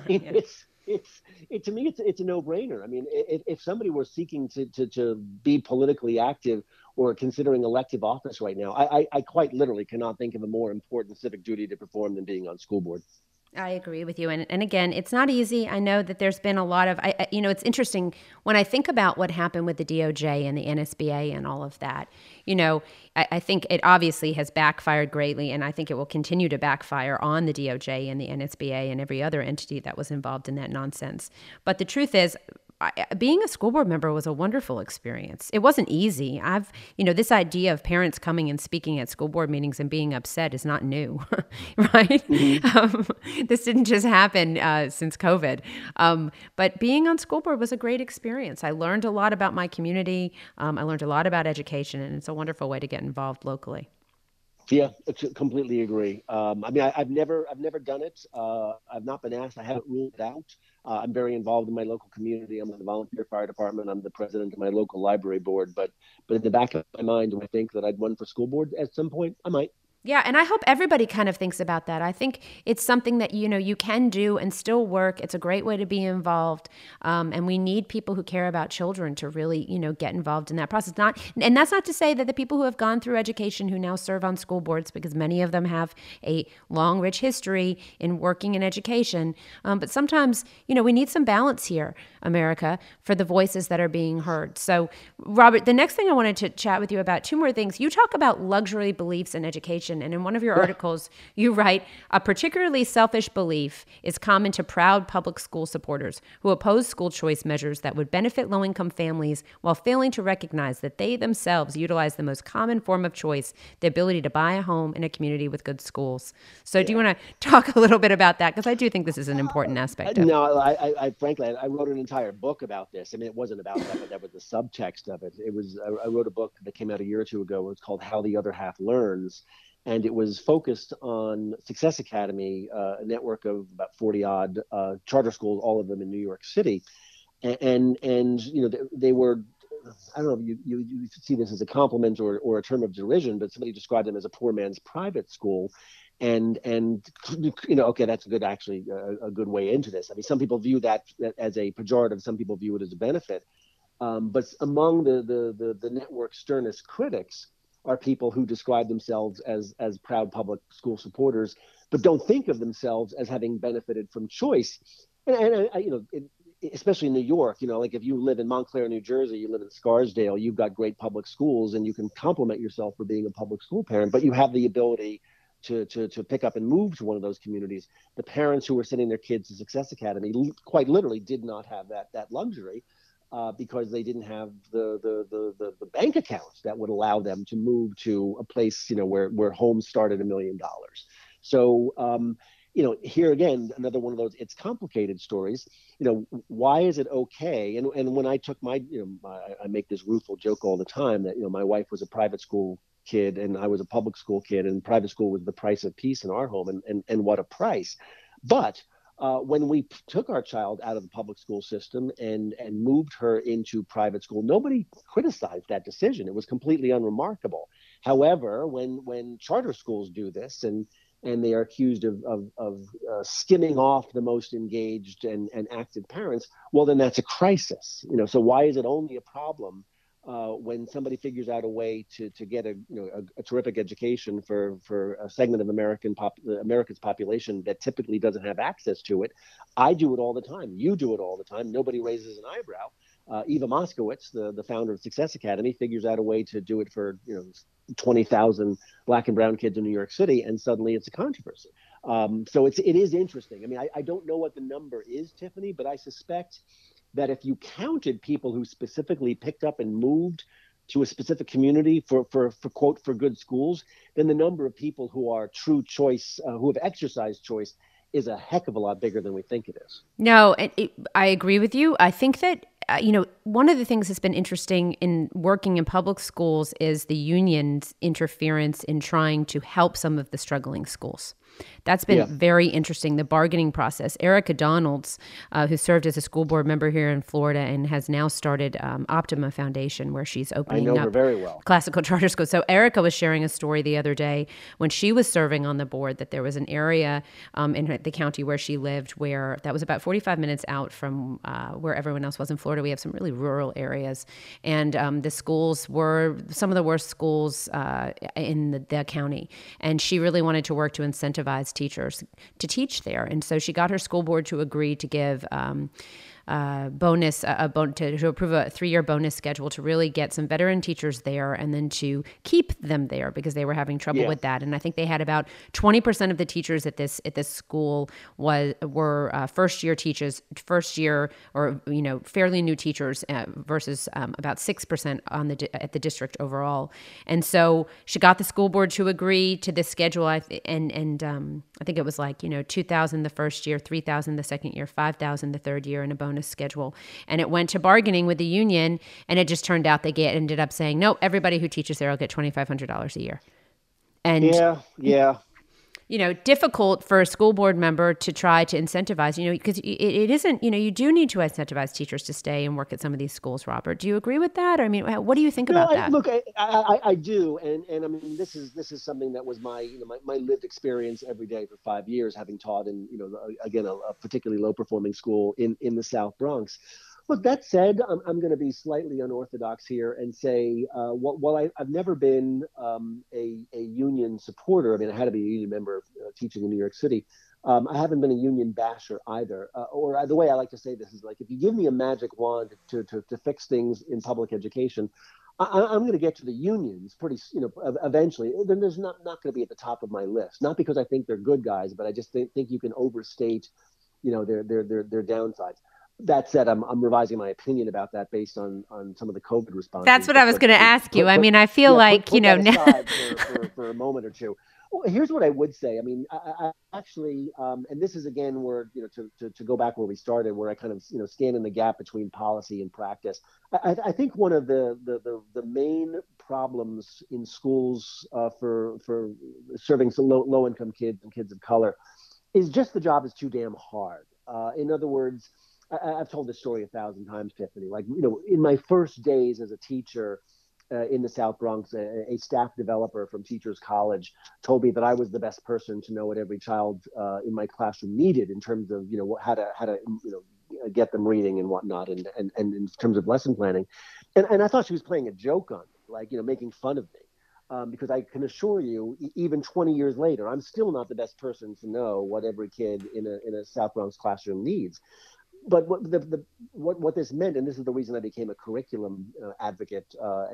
To me, it's a no-brainer. If somebody were seeking to be politically active or considering elective office right now, I quite literally cannot think of a more important civic duty to perform than being on school board. I agree with you. And again, it's not easy. I know that there's been a lot of, it's interesting when I think about what happened with the DOJ and the NSBA and all of that, I think it obviously has backfired greatly. And I think it will continue to backfire on the DOJ and the NSBA and every other entity that was involved in that nonsense. But the truth is, being a school board member was a wonderful experience. It wasn't easy. This idea of parents coming and speaking at school board meetings and being upset is not new, right? Mm-hmm. This didn't just happen since COVID. But being on school board was a great experience. I learned a lot about my community. I learned a lot about education, and it's a wonderful way to get involved locally. Yeah, I completely agree. I've never done it. I've not been asked. I haven't ruled it out. I'm very involved in my local community. I'm in the volunteer fire department. I'm the president of my local library board. But in the back of my mind, do I think that I'd run for school board at some point? I might. Yeah, and I hope everybody kind of thinks about that. I think it's something that, you can do and still work. It's a great way to be involved. And we need people who care about children to really, get involved in that process. And that's not to say that the people who have gone through education who now serve on school boards, because many of them have a long, rich history in working in education. But sometimes, we need some balance here, America, for the voices that are being heard. So, Robert, the next thing I wanted to chat with you about, two more things. You talk about luxury beliefs in education education. And in one of your articles, you write, a particularly selfish belief is common to proud public school supporters who oppose school choice measures that would benefit low-income families while failing to recognize that they themselves utilize the most common form of choice, the ability to buy a home in a community with good schools. So do you want to talk a little bit about that? Because I do think this is an important aspect of it. No, I frankly, I wrote an entire book about this. I mean, it wasn't about that, but that was the subtext of it. I wrote a book that came out a year or two ago. It was called How the Other Half Learns. And it was focused on Success Academy, a network of about 40 odd charter schools, all of them in New York City. And they were, I don't know if you see this as a compliment or a term of derision, but somebody described them as a poor man's private school. And okay, that's a good way into this. I mean, some people view that as a pejorative, some people view it as a benefit. But among the network's sternest critics are people who describe themselves as proud public school supporters, but don't think of themselves as having benefited from choice. Especially in New York, like if you live in Montclair, New Jersey, you live in Scarsdale, you've got great public schools, and you can compliment yourself for being a public school parent, but you have the ability to pick up and move to one of those communities. The parents who were sending their kids to Success Academy quite literally did not have that luxury because they didn't have the bank accounts that would allow them to move to a place where homes started $1 million. So here again, another one of those it's complicated stories. Why is it okay? And when I took I make this rueful joke all the time that my wife was a private school kid and I was a public school kid, and private school was the price of peace in our home, and what a price. But when we took our child out of the public school system and moved her into private school, nobody criticized that decision. It was completely unremarkable. However, when charter schools do this and they are accused of skimming off the most engaged and active parents, well, then that's a crisis. So why is it only a problem when somebody figures out a way to get a terrific education for a segment of America's population that typically doesn't have access to it? I do it all the time. You do it all the time. Nobody raises an eyebrow. Eva Moskowitz, the founder of Success Academy, figures out a way to do it for 20,000 Black and brown kids in New York City, and suddenly it's a controversy. So it is interesting. I mean, I don't know what the number is, Tiffany, but I suspect that if you counted people who specifically picked up and moved to a specific community for good schools, then the number of people who are true choice, who have exercised choice, is a heck of a lot bigger than we think it is. No, I agree with you. I think that one of the things that's been interesting in working in public schools is the union's interference in trying to help some of the struggling schools. That's been very interesting, the bargaining process. Erica Donalds, who served as a school board member here in Florida and has now started Optima Foundation, where she's opening up very well. classical charter schools. So Erica was sharing a story the other day when she was serving on the board that there was an area in the county where she lived where that was about 45 minutes out from where everyone else was in Florida. We have some really rural areas. And the schools were some of the worst schools in the county. And she really wanted to work to incentivize teachers to teach there. And so she got her school board to agree to give to approve a 3-year bonus schedule to really get some veteran teachers there and then to keep them there because they were having trouble with that. And I think they had about 20% of the teachers at this school were first year or fairly new teachers versus about 6% at the district overall. And so she got the school board to agree to this schedule, and I think it was like $2,000 the first year, $3,000 the second year, $5,000 the third year, and a bonus schedule. And it went to bargaining with the union, and it just turned out they ended up saying, no, everybody who teaches there will get $2,500 a year. And difficult for a school board member to try to incentivize, because it isn't, you do need to incentivize teachers to stay and work at some of these schools, Robert. Do you agree with that? I mean, what do you think about that? Look, I do. And I mean, this is something that was my lived experience every day for 5 years, having taught in, again, a particularly low performing school in the South Bronx. Look, that said, I'm going to be slightly unorthodox here and say, while I've never been a union supporter, I mean, I had to be a union member teaching in New York City. I haven't been a union basher either. Or the way I like to say this is like, if you give me a magic wand to fix things in public education, I'm going to get to the unions pretty, eventually. Then there's not going to be at the top of my list, not because I think they're good guys, but I just think you can overstate, their downsides. That said, I'm revising my opinion about that based on some of the COVID That's responses. what I was going to ask you. I mean, I feel Yeah, like, put that aside for a moment or two. Well, here's what I would say. I mean, I actually, and this is again where, to go back where we started, where I kind of, stand in the gap between policy and practice. I think one of the main problems in schools for serving some low income kids and kids of color is just the job is too damn hard. In other words, I've told this story 1,000 times, Tiffany. Like, in my first days as a teacher in the South Bronx, a staff developer from Teachers College told me that I was the best person to know what every child in my classroom needed in terms of, how to get them reading and whatnot, and in terms of lesson planning. And I thought she was playing a joke on me, like, making fun of me. Because I can assure you, even 20 years later, I'm still not the best person to know what every kid in a South Bronx classroom needs. But what this meant, and this is the reason I became a curriculum advocate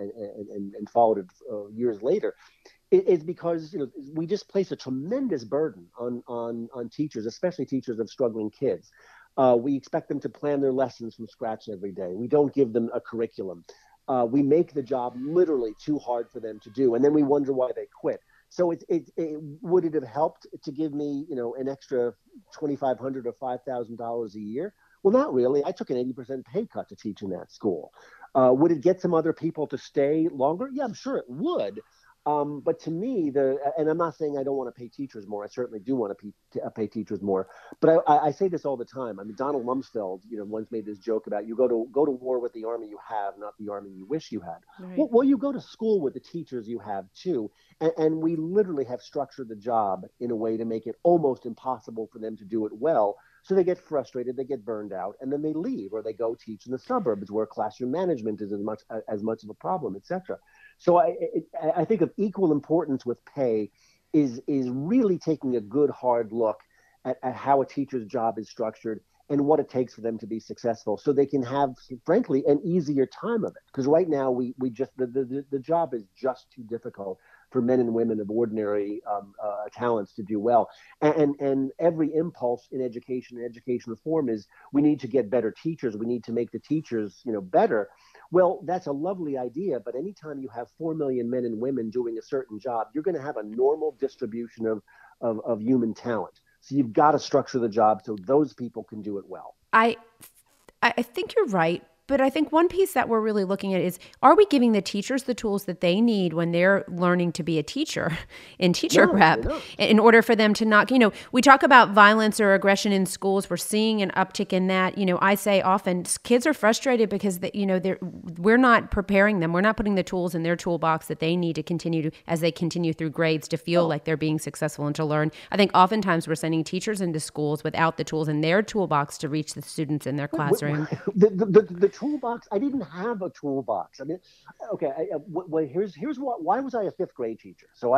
and followed it years later, is because we just place a tremendous burden on teachers, especially teachers of struggling kids. We expect them to plan their lessons from scratch every day. We don't give them a curriculum. We make the job literally too hard for them to do, and then we wonder why they quit. So would it have helped to give me an extra $2,500 or $5,000 a year? Well, not really. I took an 80% pay cut to teach in that school. Would it get some other people to stay longer? Yeah, I'm sure it would. But to me, and I'm not saying I don't want to pay teachers more. I certainly do want to pay teachers more. But I say this all the time. I mean, Donald Rumsfeld, once made this joke about you go to war with the army you have, not the army you wish you had. Right. Well, you go to school with the teachers you have too, and we literally have structured the job in a way to make it almost impossible for them to do it well. So they get frustrated, they get burned out, and then they leave, or they go teach in the suburbs where classroom management is as much of a problem, etc. So I think of equal importance with pay is really taking a good hard look at how a teacher's job is structured and what it takes for them to be successful, so they can have, frankly, an easier time of it. Because right now we just the job is just too difficult for men and women of ordinary talents to do well. And every impulse in education and education reform is we need to get better teachers. We need to make the teachers better. Well, that's a lovely idea, but anytime you have 4 million men and women doing a certain job, you're going to have a normal distribution of human talent. So you've got to structure the job so those people can do it well. I think you're right. But I think one piece that we're really looking at is, are we giving the teachers the tools that they need when they're learning to be a teacher in teacher prep in order for them to not, we talk about violence or aggression in schools. We're seeing an uptick in that. I say often kids are frustrated because we're not preparing them. We're not putting the tools in their toolbox that they need to continue as they continue through grades to feel like they're being successful and to learn. I think oftentimes we're sending teachers into schools without the tools in their toolbox to reach the students in their classroom. The toolbox. I didn't have a toolbox. I mean, okay. Here's why was I a fifth grade teacher? So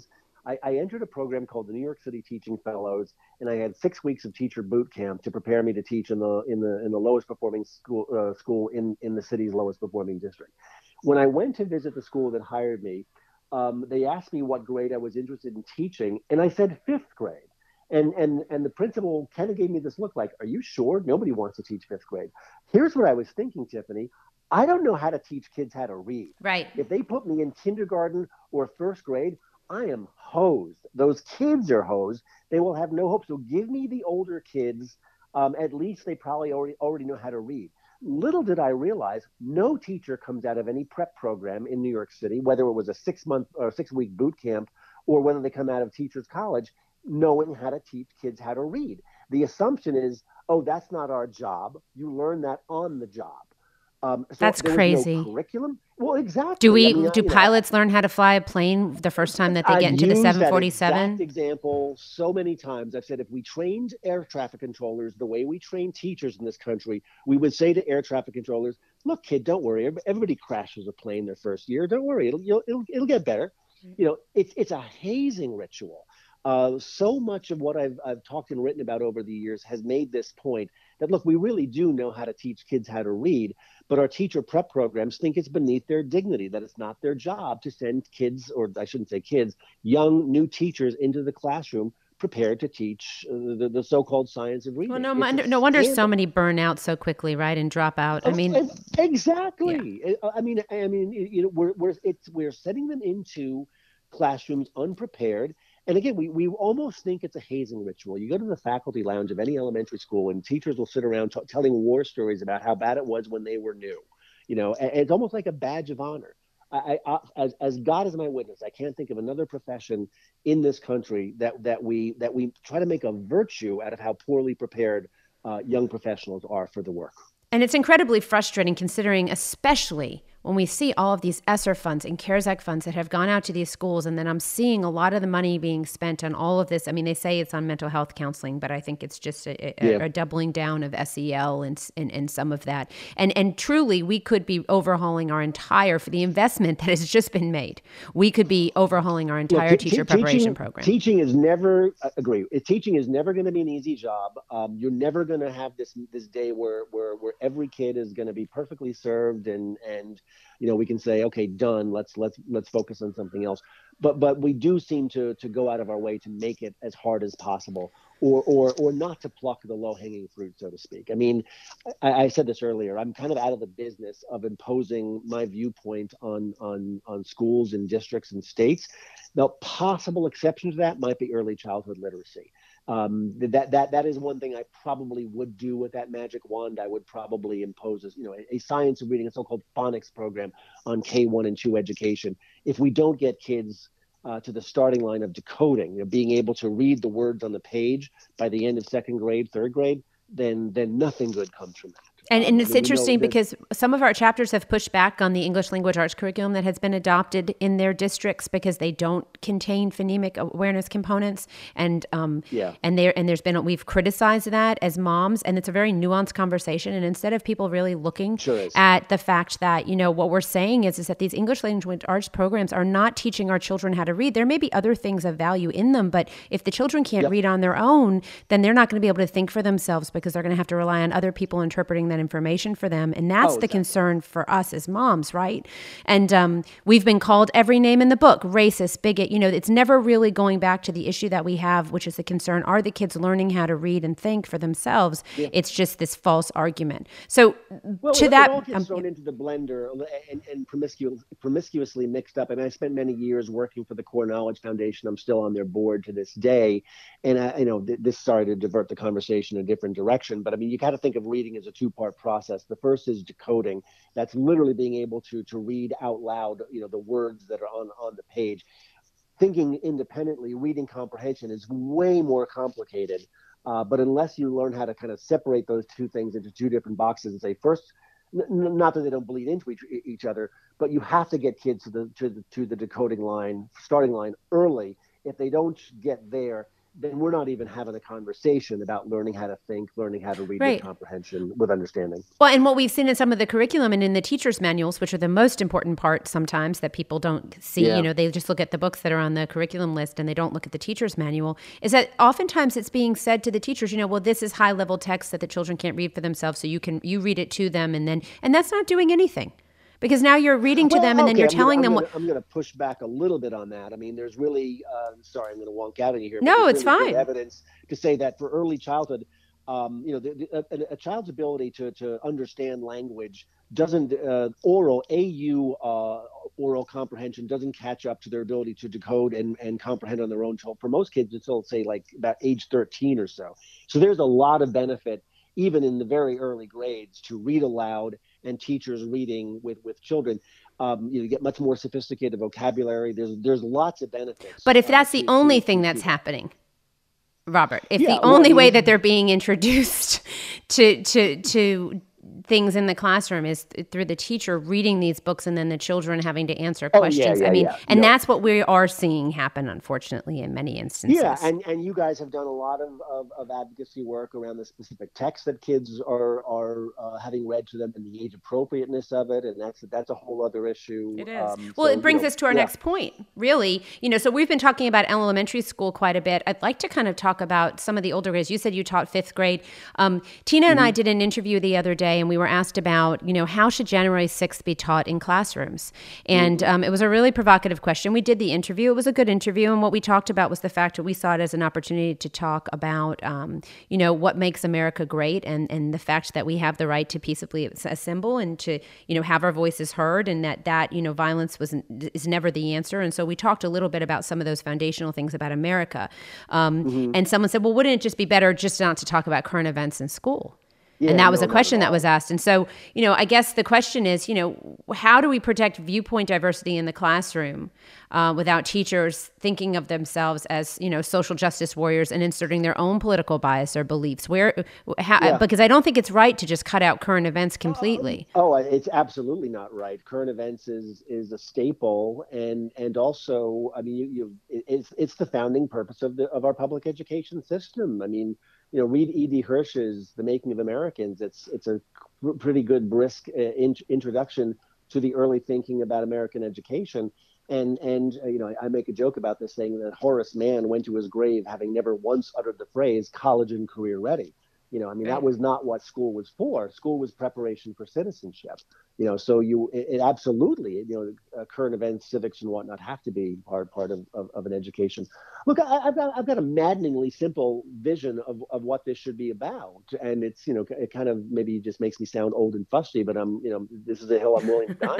I entered a program called the New York City Teaching Fellows, and I had 6 weeks of teacher boot camp to prepare me to teach in the lowest performing school in the city's lowest performing district. When I went to visit the school that hired me, they asked me what grade I was interested in teaching, and I said fifth grade. And the principal kind of gave me this look like, are you sure? Nobody wants to teach fifth grade. Here's what I was thinking, Tiffany. I don't know how to teach kids how to read. Right. If they put me in kindergarten or first grade, I am hosed. Those kids are hosed. They will have no hope. So give me the older kids. At least they probably already know how to read. Little did I realize, no teacher comes out of any prep program in New York City, whether it was a 6-month or 6-week boot camp or whether they come out of Teachers College, knowing how to teach kids how to read. The assumption is, oh, that's not our job. You learn that on the job. So that's crazy. No curriculum. Well, exactly. Do pilots learn how to fly a plane the first time that they get into the 747? That exact example so many times. I've said if we trained air traffic controllers the way we train teachers in this country, we would say to air traffic controllers, "Look, kid, don't worry. Everybody crashes a plane their first year. Don't worry. It'll get better." It's a hazing ritual. So much of what I've talked and written about over the years has made this point that, look, we really do know how to teach kids how to read, but our teacher prep programs think it's beneath their dignity, that it's not their job to send kids, or I shouldn't say kids, young new teachers into the classroom prepared to teach the so-called science of reading. Well, no wonder so many burn out so quickly, right, and drop out. I mean, exactly. Yeah. I mean, you know, we're setting them into classrooms unprepared. And again, we almost think it's a hazing ritual. You go to the faculty lounge of any elementary school, and teachers will sit around telling war stories about how bad it was when they were new. You know, and it's almost like a badge of honor. As God is my witness, I can't think of another profession in this country that we try to make a virtue out of how poorly prepared young professionals are for the work. And it's incredibly frustrating, considering especially when we see all of these ESSER funds and CARES Act funds that have gone out to these schools, and then I'm seeing a lot of the money being spent on all of this. I mean, they say it's on mental health counseling, but I think it's just a doubling down of SEL and some of that. And truly, we could be overhauling our entire, for the investment that has just been made, we could be overhauling our entire teacher preparation program. Teaching is never, teaching is never going to be an easy job. You're never going to have this day where every kid is going to be perfectly served and you know, we can say, okay, done. Let's focus on something else. But we do seem to go out of our way to make it as hard as possible, or not to pluck the low hanging fruit, so to speak. I mean, I said this earlier. I'm kind of out of the business of imposing my viewpoint on schools and districts and states. Now, possible exception to that might be early childhood literacy. That is one thing I probably would do with that magic wand. I would probably impose a science of reading, a so-called phonics program on K1 and 2 education. If we don't get kids to the starting line of decoding, you know, being able to read the words on the page by the end of second grade, third grade, then nothing good comes from that. And it's interesting because some of our chapters have pushed back on the English language arts curriculum that has been adopted in their districts because they don't contain phonemic awareness components. And there's been, we've criticized that as moms, and it's a very nuanced conversation. And instead of people really looking at the fact that, you know, what we're saying is that these English language arts programs are not teaching our children how to read. There may be other things of value in them, but if the children can't read on their own, then they're not going to be able to think for themselves because they're going to have to rely on other people interpreting that information for them. And that's the concern for us as moms, right? And we've been called every name in the book, racist, bigot. You know, it's never really going back to the issue that we have, which is the concern. Are the kids learning how to read and think for themselves? Yeah. It's just this false argument. So it all gets thrown into the blender and promiscuously mixed up. And I spent many years working for the Core Knowledge Foundation. I'm still on their board to this day. And sorry to divert the conversation in a different direction, but I mean, you got to think of reading as a two-part process. The first is decoding. That's literally being able to read out loud, you know, the words that are on the page. Thinking independently, reading comprehension is way more complicated. But unless you learn how to kind of separate those two things into two different boxes and say, first, not that they don't bleed into each other, but you have to get kids to the decoding line, starting line early. If they don't get there, then we're not even having a conversation about learning how to think, learning how to read with comprehension, with understanding. Well, and what we've seen in some of the curriculum and in the teacher's manuals, which are the most important part sometimes that people don't see, you know, they just look at the books that are on the curriculum list and they don't look at the teacher's manual, is that oftentimes it's being said to the teachers, you know, well, this is high level text that the children can't read for themselves, so you read it to them, and that's not doing anything. Because now you're reading to them and then you're telling them what... I'm going to push back a little bit on that. I mean, there's really, sorry, I'm going to wonk out on you here. No, it's really fine. Evidence to say that for early childhood, you know, a child's ability to understand language doesn't, oral comprehension doesn't catch up to their ability to decode and comprehend on their own. For most kids, until say like about age 13 or so. So there's a lot of benefit, even in the very early grades, to read aloud and teachers reading with children. You get much more sophisticated vocabulary. There's lots of benefits. But if that's the only thing that's happening, Robert, if the only way that they're being introduced to things in the classroom is through the teacher reading these books and then the children having to answer Oh yeah, questions. yeah, I mean, yeah. and No. that's what we are seeing happen, unfortunately, in many Yeah, instances. and you guys have done a lot of advocacy work around the specific texts that kids are having read to them and the age appropriateness of it, and that's a whole other issue. It is. Well, So it brings us to our yeah. next point, really. So we've been talking about elementary school quite a bit. I'd like to kind of talk about some of the older grades. You said you taught fifth grade. Tina and I did an interview the other day, and we were asked about, how should January 6th be taught in classrooms? And it was a really provocative question. We did the interview. It was a good interview, and what we talked about was the fact that we saw it as an opportunity to talk about, what makes America great, and the fact that we have the right to peaceably assemble and to, have our voices heard, and that violence is never the answer. And so we talked a little bit about some of those foundational things about America. And someone said, well, wouldn't it just be better just not to talk about current events in school? Yeah, And that was no, a not at question that all. was asked. And so, I guess the question is, how do we protect viewpoint diversity in the classroom without teachers thinking of themselves as, social justice warriors and inserting their own political bias or beliefs? Yeah. Because I don't think it's right to just cut out current events completely. Oh, it's absolutely not right. Current events is a staple, and also, I mean, it's the founding purpose of our public education system. I mean, read E.D. Hirsch's The Making of Americans. It's a pretty good brisk introduction to the early thinking about American education. And I make a joke about this, saying that Horace Mann went to his grave having never once uttered the phrase "college and career ready." I mean, that was not what school was for. School was preparation for citizenship. So it absolutely, current events, civics, and whatnot have to be part of an education. Look, I've got a maddeningly simple vision of what this should be about, and it kind of maybe just makes me sound old and fusty, but this is a hill I'm willing to die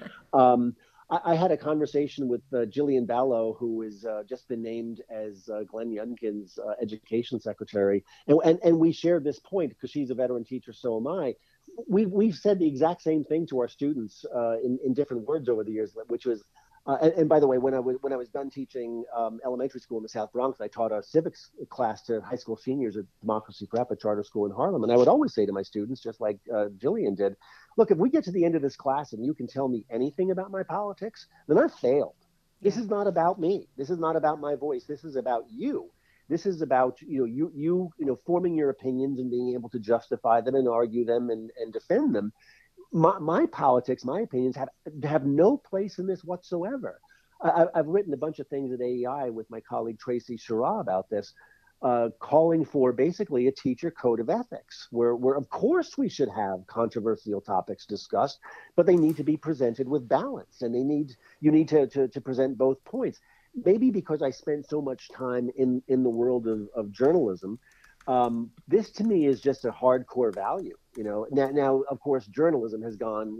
on. I had a conversation with Jillian Ballo, who has just been named as Glenn Youngkin's education secretary, and we shared this point because she's a veteran teacher, so am I. We've said the exact same thing to our students in different words over the years, which was, and by the way, when I was done teaching elementary school in the South Bronx, I taught a civics class to high school seniors at Democracy Prep, a charter school in Harlem, and I would always say to my students, just like Jillian did, look, if we get to the end of this class and you can tell me anything about my politics, then I've failed. This is not about me. This is not about my voice. This is about you. This is about you forming your opinions and being able to justify them and argue them and defend them. My politics, my opinions have no place in this whatsoever. I've written a bunch of things at AEI with my colleague Tracy Shara about this, calling for basically a teacher code of ethics, where of course we should have controversial topics discussed, but they need to be presented with balance, and you need to present both points. Maybe because I spent so much time in the world of journalism, this to me is just a hardcore value. Now of course journalism has gone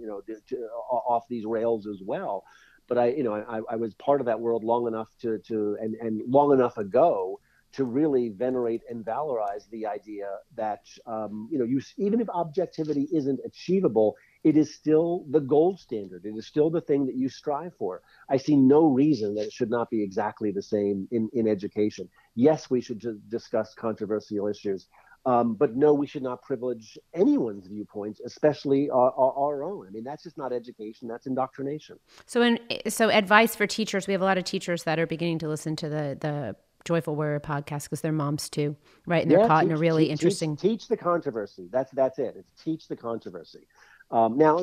off these rails as well, but I was part of that world long enough and long enough ago to really venerate and valorize the idea that even if objectivity isn't achievable, it is still the gold standard. It is still the thing that you strive for. I see no reason that it should not be exactly the same in education. Yes, we should discuss controversial issues, but no, we should not privilege anyone's viewpoints, especially our own. I mean, that's just not education. That's indoctrination. So advice for teachers. We have a lot of teachers that are beginning to listen to the Joyful Warrior podcast because they're moms too, right? And they're caught in a really interesting. Teach the controversy. That's it. It's teach the controversy. Now,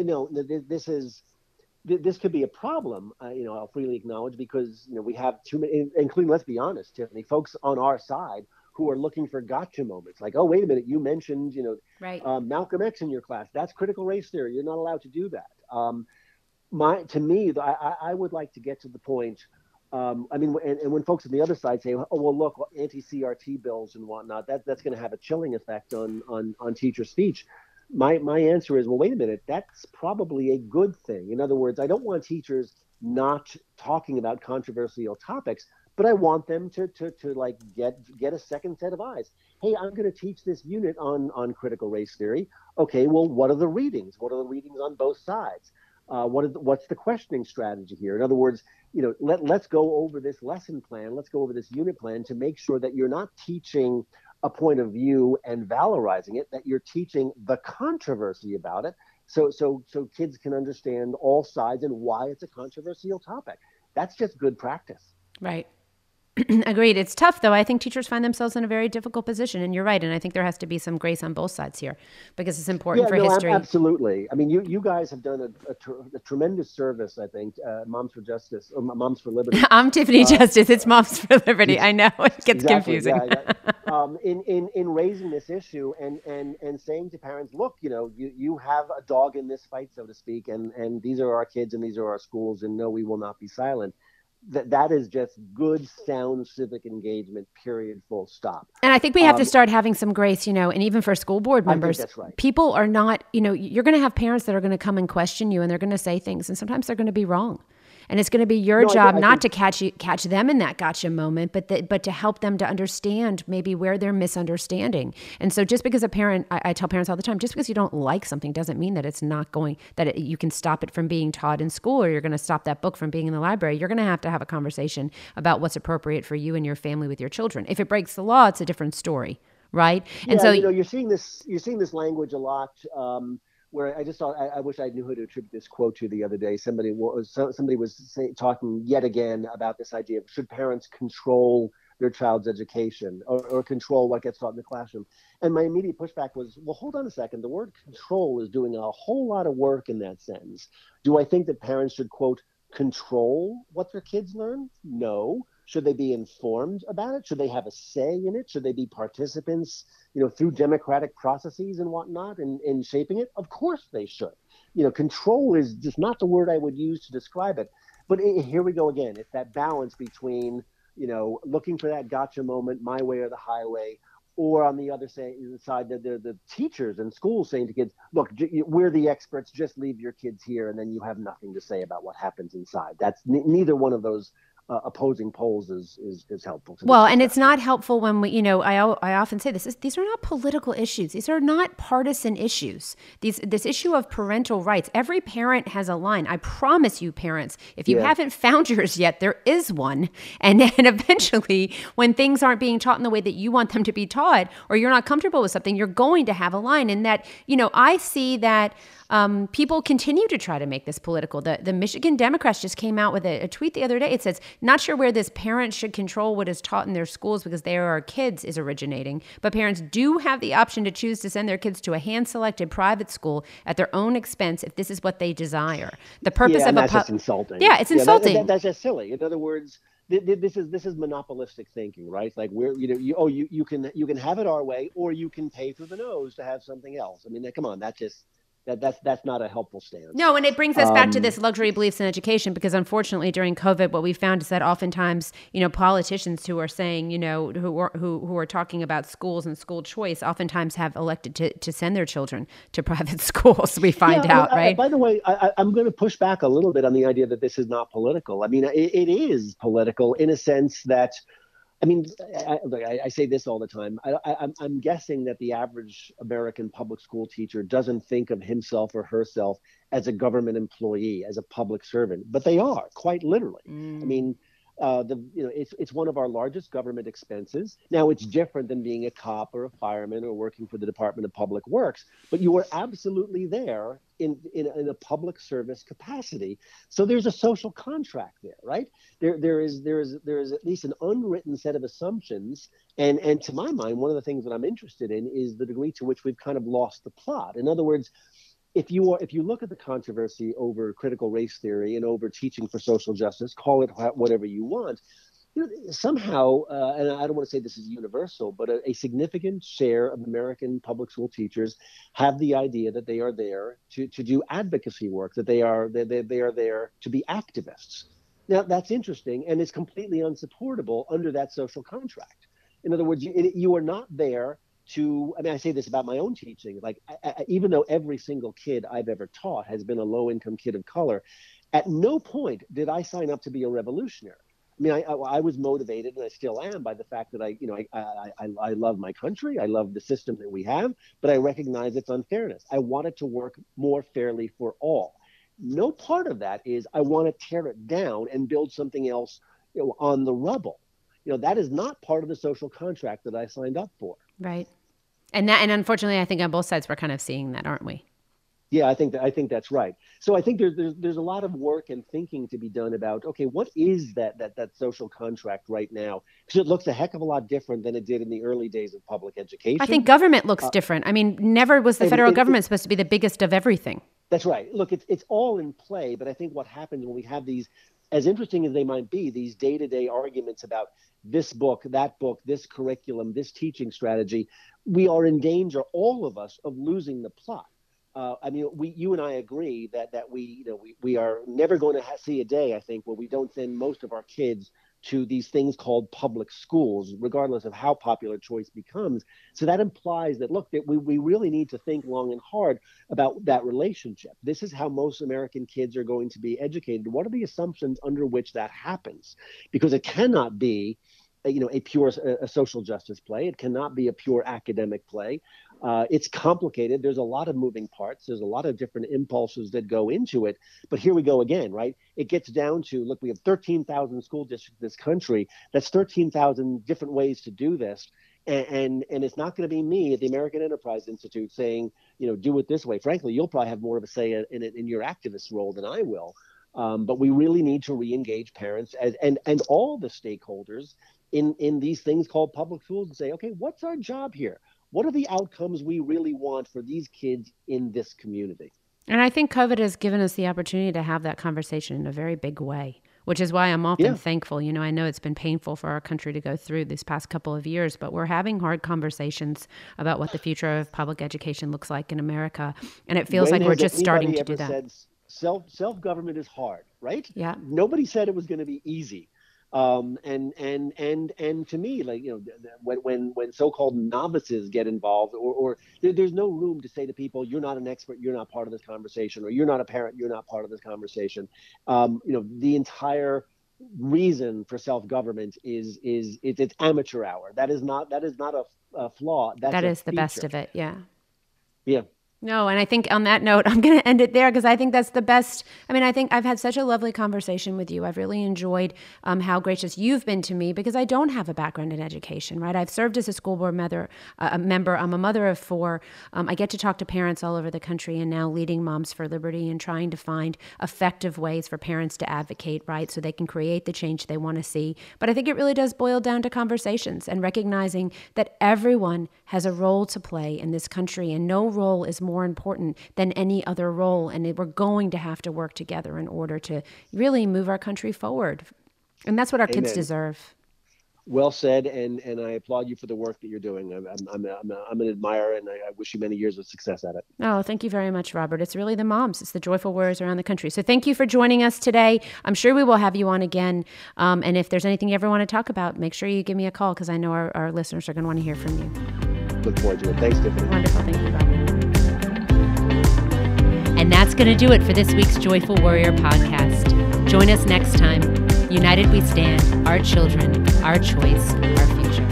this could be a problem. I'll freely acknowledge, because we have too many, including, let's be honest, Tiffany, folks on our side who are looking for gotcha moments. Like, oh, wait a minute, you mentioned Right. Malcolm X in your class. That's critical race theory. You're not allowed to do that. To me, I would like to get to the point. And when folks on the other side say, "Oh, well, look, anti-CRT bills and whatnot," that's going to have a chilling effect on teacher speech. My answer is, well, wait a minute, that's probably a good thing. In other words, I don't want teachers not talking about controversial topics, but I want them to like get a second set of eyes. Hey, I'm going to teach this unit on critical race theory. Okay, well, what are the readings? What are the readings on both sides? What's the questioning strategy here? In other words, let's go over this lesson plan. Let's go over this unit plan to make sure that you're not teaching a point of view and valorizing it, that you're teaching the controversy about it, so kids can understand all sides and why it's a controversial topic. That's just good practice. Right. Agreed. It's tough, though. I think teachers find themselves in a very difficult position, and you're right. And I think there has to be some grace on both sides here because it's important Yeah, for no, history. absolutely. I mean, you guys have done a tremendous service, I think, Moms for Justice or Moms for Liberty. I'm Tiffany Justice. It's Moms for Liberty. Yes, I know it gets exactly. confusing. Yeah, yeah. In raising this issue and saying to parents, look, you have a dog in this fight, so to speak, and these are our kids and these are our schools, and no, we will not be silent. That is just good, sound civic engagement. Period. Full stop. And I think we have to start having some grace, and even for school board I think members, that's right. people are not, you're going to have parents that are going to come and question you and they're going to say things and sometimes they're going to be wrong. And it's going to be your No, job I not think, to catch them in that gotcha moment, but to help them to understand maybe where they're misunderstanding. And so just because a parent, I tell parents all the time, just because you don't like something doesn't mean that it's not going, you can stop it from being taught in school or you're going to stop that book from being in the library. You're going to have a conversation about what's appropriate for you and your family with your children. If it breaks the law, it's a different story, right? And yeah, so you're seeing this language a lot. Where I just thought I wish I knew who to attribute this quote to the other day. Somebody was talking yet again about this idea of should parents control their child's education or control what gets taught in the classroom. And my immediate pushback was, well, hold on a second. The word control is doing a whole lot of work in that sentence. Do I think that parents should, quote, control what their kids learn? No. Should they be informed about it? Should they have a say in it? Should they be participants, through democratic processes and whatnot in shaping it? Of course they should. Control is just not the word I would use to describe it. But here we go again. It's that balance between, looking for that gotcha moment, my way or the highway, or on the other side, the teachers and schools saying to kids, look, we're the experts, just leave your kids here, and then you have nothing to say about what happens inside. That's neither one of those opposing poles is helpful. Well, and it's not helpful when I often say these are not political issues. These are not partisan issues. This issue of parental rights, every parent has a line. I promise you, parents, if you haven't found yours yet, there is one. And then eventually, when things aren't being taught in the way that you want them to be taught, or you're not comfortable with something, you're going to have a line. And that, I see that people continue to try to make this political. The Michigan Democrats just came out with a tweet the other day. It says, not sure where this parents should control what is taught in their schools because they are our kids is originating, but parents do have the option to choose to send their kids to a hand-selected private school at their own expense if this is what they desire. The purpose of that's just insulting. Yeah, it's insulting. That's just silly. In other words, this is monopolistic thinking, right? Like you can have it our way, or you can pay through the nose to have something else. I mean, come on, that's not a helpful stance. No, and it brings us back to this luxury beliefs in education, because unfortunately during COVID, what we found is that oftentimes, politicians who are saying, who are talking about schools and school choice, oftentimes have elected to send their children to private schools. We find out, right? By the way, I'm going to push back a little bit on the idea that this is not political. I mean, it is political in a sense that, I mean, I say this all the time. I'm guessing that the average American public school teacher doesn't think of himself or herself as a government employee, as a public servant, but they are, quite literally. I mean, it's one of our largest government expenses. Now, it's different than being a cop or a fireman or working for the Department of Public Works, but you are absolutely there in a public service capacity. So there's a social contract there, right? There is at least an unwritten set of assumptions, and to my mind, one of the things that I'm interested in is the degree to which we've kind of lost the plot. In other words, if you look at the controversy over critical race theory and over teaching for social justice, call it whatever you want, somehow, and I don't want to say this is universal, but a significant share of American public school teachers have the idea that they are there to do advocacy work, that they are there to be activists. Now, that's interesting, and it's completely unsupportable under that social contract. In other words, you are not there to, I mean, I say this about my own teaching, like even though every single kid I've ever taught has been a low-income kid of color, at no point did I sign up to be a revolutionary. I mean, I was motivated, and I still am, by the fact that I love my country, I love the system that we have, but I recognize its unfairness. I want it to work more fairly for all. No part of that is I want to tear it down and build something else, on the rubble. That is not part of the social contract that I signed up for. Right. And unfortunately, I think on both sides we're kind of seeing that, aren't we? Yeah, I think that's right. So I think there's a lot of work and thinking to be done about, okay, what is that social contract right now? Because it looks a heck of a lot different than it did in the early days of public I think education. government looks different. I mean, never was the federal government It, supposed to be the biggest of everything. That's right. Look, it's all in play, but I think what happens when we have these, as interesting as they might be, these day-to-day arguments about this book, that book, this curriculum, this teaching strategy, we are in danger, all of us, of losing the plot. I mean, you and I agree that we are never going to see a day, I think, where we don't send most of our kids to these things called public schools, regardless of how popular choice becomes. So that implies that, look, that we really need to think long and hard about that relationship. This is how most American kids are going to be educated. What are the assumptions under which that happens? Because it cannot be a pure social justice play. It cannot be a pure academic play. It's complicated. There's a lot of moving parts. There's a lot of different impulses that go into it. But here we go again, right? It gets down to, look, we have 13,000 school districts in this country. That's 13,000 different ways to do this. And it's not going to be me at the American Enterprise Institute saying, do it this way. Frankly, you'll probably have more of a say in it in your activist role than I will. But we really need to re-engage parents and all the stakeholders in these things called public schools and say, okay, what's our job here? What are the outcomes we really want for these kids in this community? And I think COVID has given us the opportunity to have that conversation in a very big way, which is why I'm often thankful. I know it's been painful for our country to go through these past couple of years, but we're having hard conversations about what the future of public education looks like in America. And it feels like we're just starting to do that. Said self-government is hard, right? Yeah. Nobody said it was going to be easy. And to me, like, when so-called novices get involved, or there's no room to say to people, you're not an expert, you're not part of this conversation, or you're not a parent, you're not part of this conversation. The entire reason for self-government is it's amateur hour. That is not a flaw. That is the best of it. Yeah. Yeah. No, and I think on that note, I'm going to end it there because I think that's the best. I mean, I think I've had such a lovely conversation with you. I've really enjoyed how gracious you've been to me because I don't have a background in education, right? I've served as a school board member. I'm a mother of 4. I get to talk to parents all over the country and now leading Moms for Liberty and trying to find effective ways for parents to advocate, right? So they can create the change they want to see. But I think it really does boil down to conversations and recognizing that everyone has a role to play in this country and no role is more important than any other role. And we're going to have to work together in order to really move our country forward. And that's what our kids deserve. Well said. And I applaud you for the work that you're doing. I'm an admirer and I wish you many years of success at it. Oh, thank you very much, Robert. It's really the moms. It's the joyful warriors around the country. So thank you for joining us today. I'm sure we will have you on again. And if there's anything you ever want to talk about, make sure you give me a call because I know our listeners are going to want to hear from you. Look forward to it. Thanks, Tiffany. Wonderful. Thank you, Robert. And that's going to do it for this week's Joyful Warrior podcast. Join us next time. United we stand, our children, our choice, our future.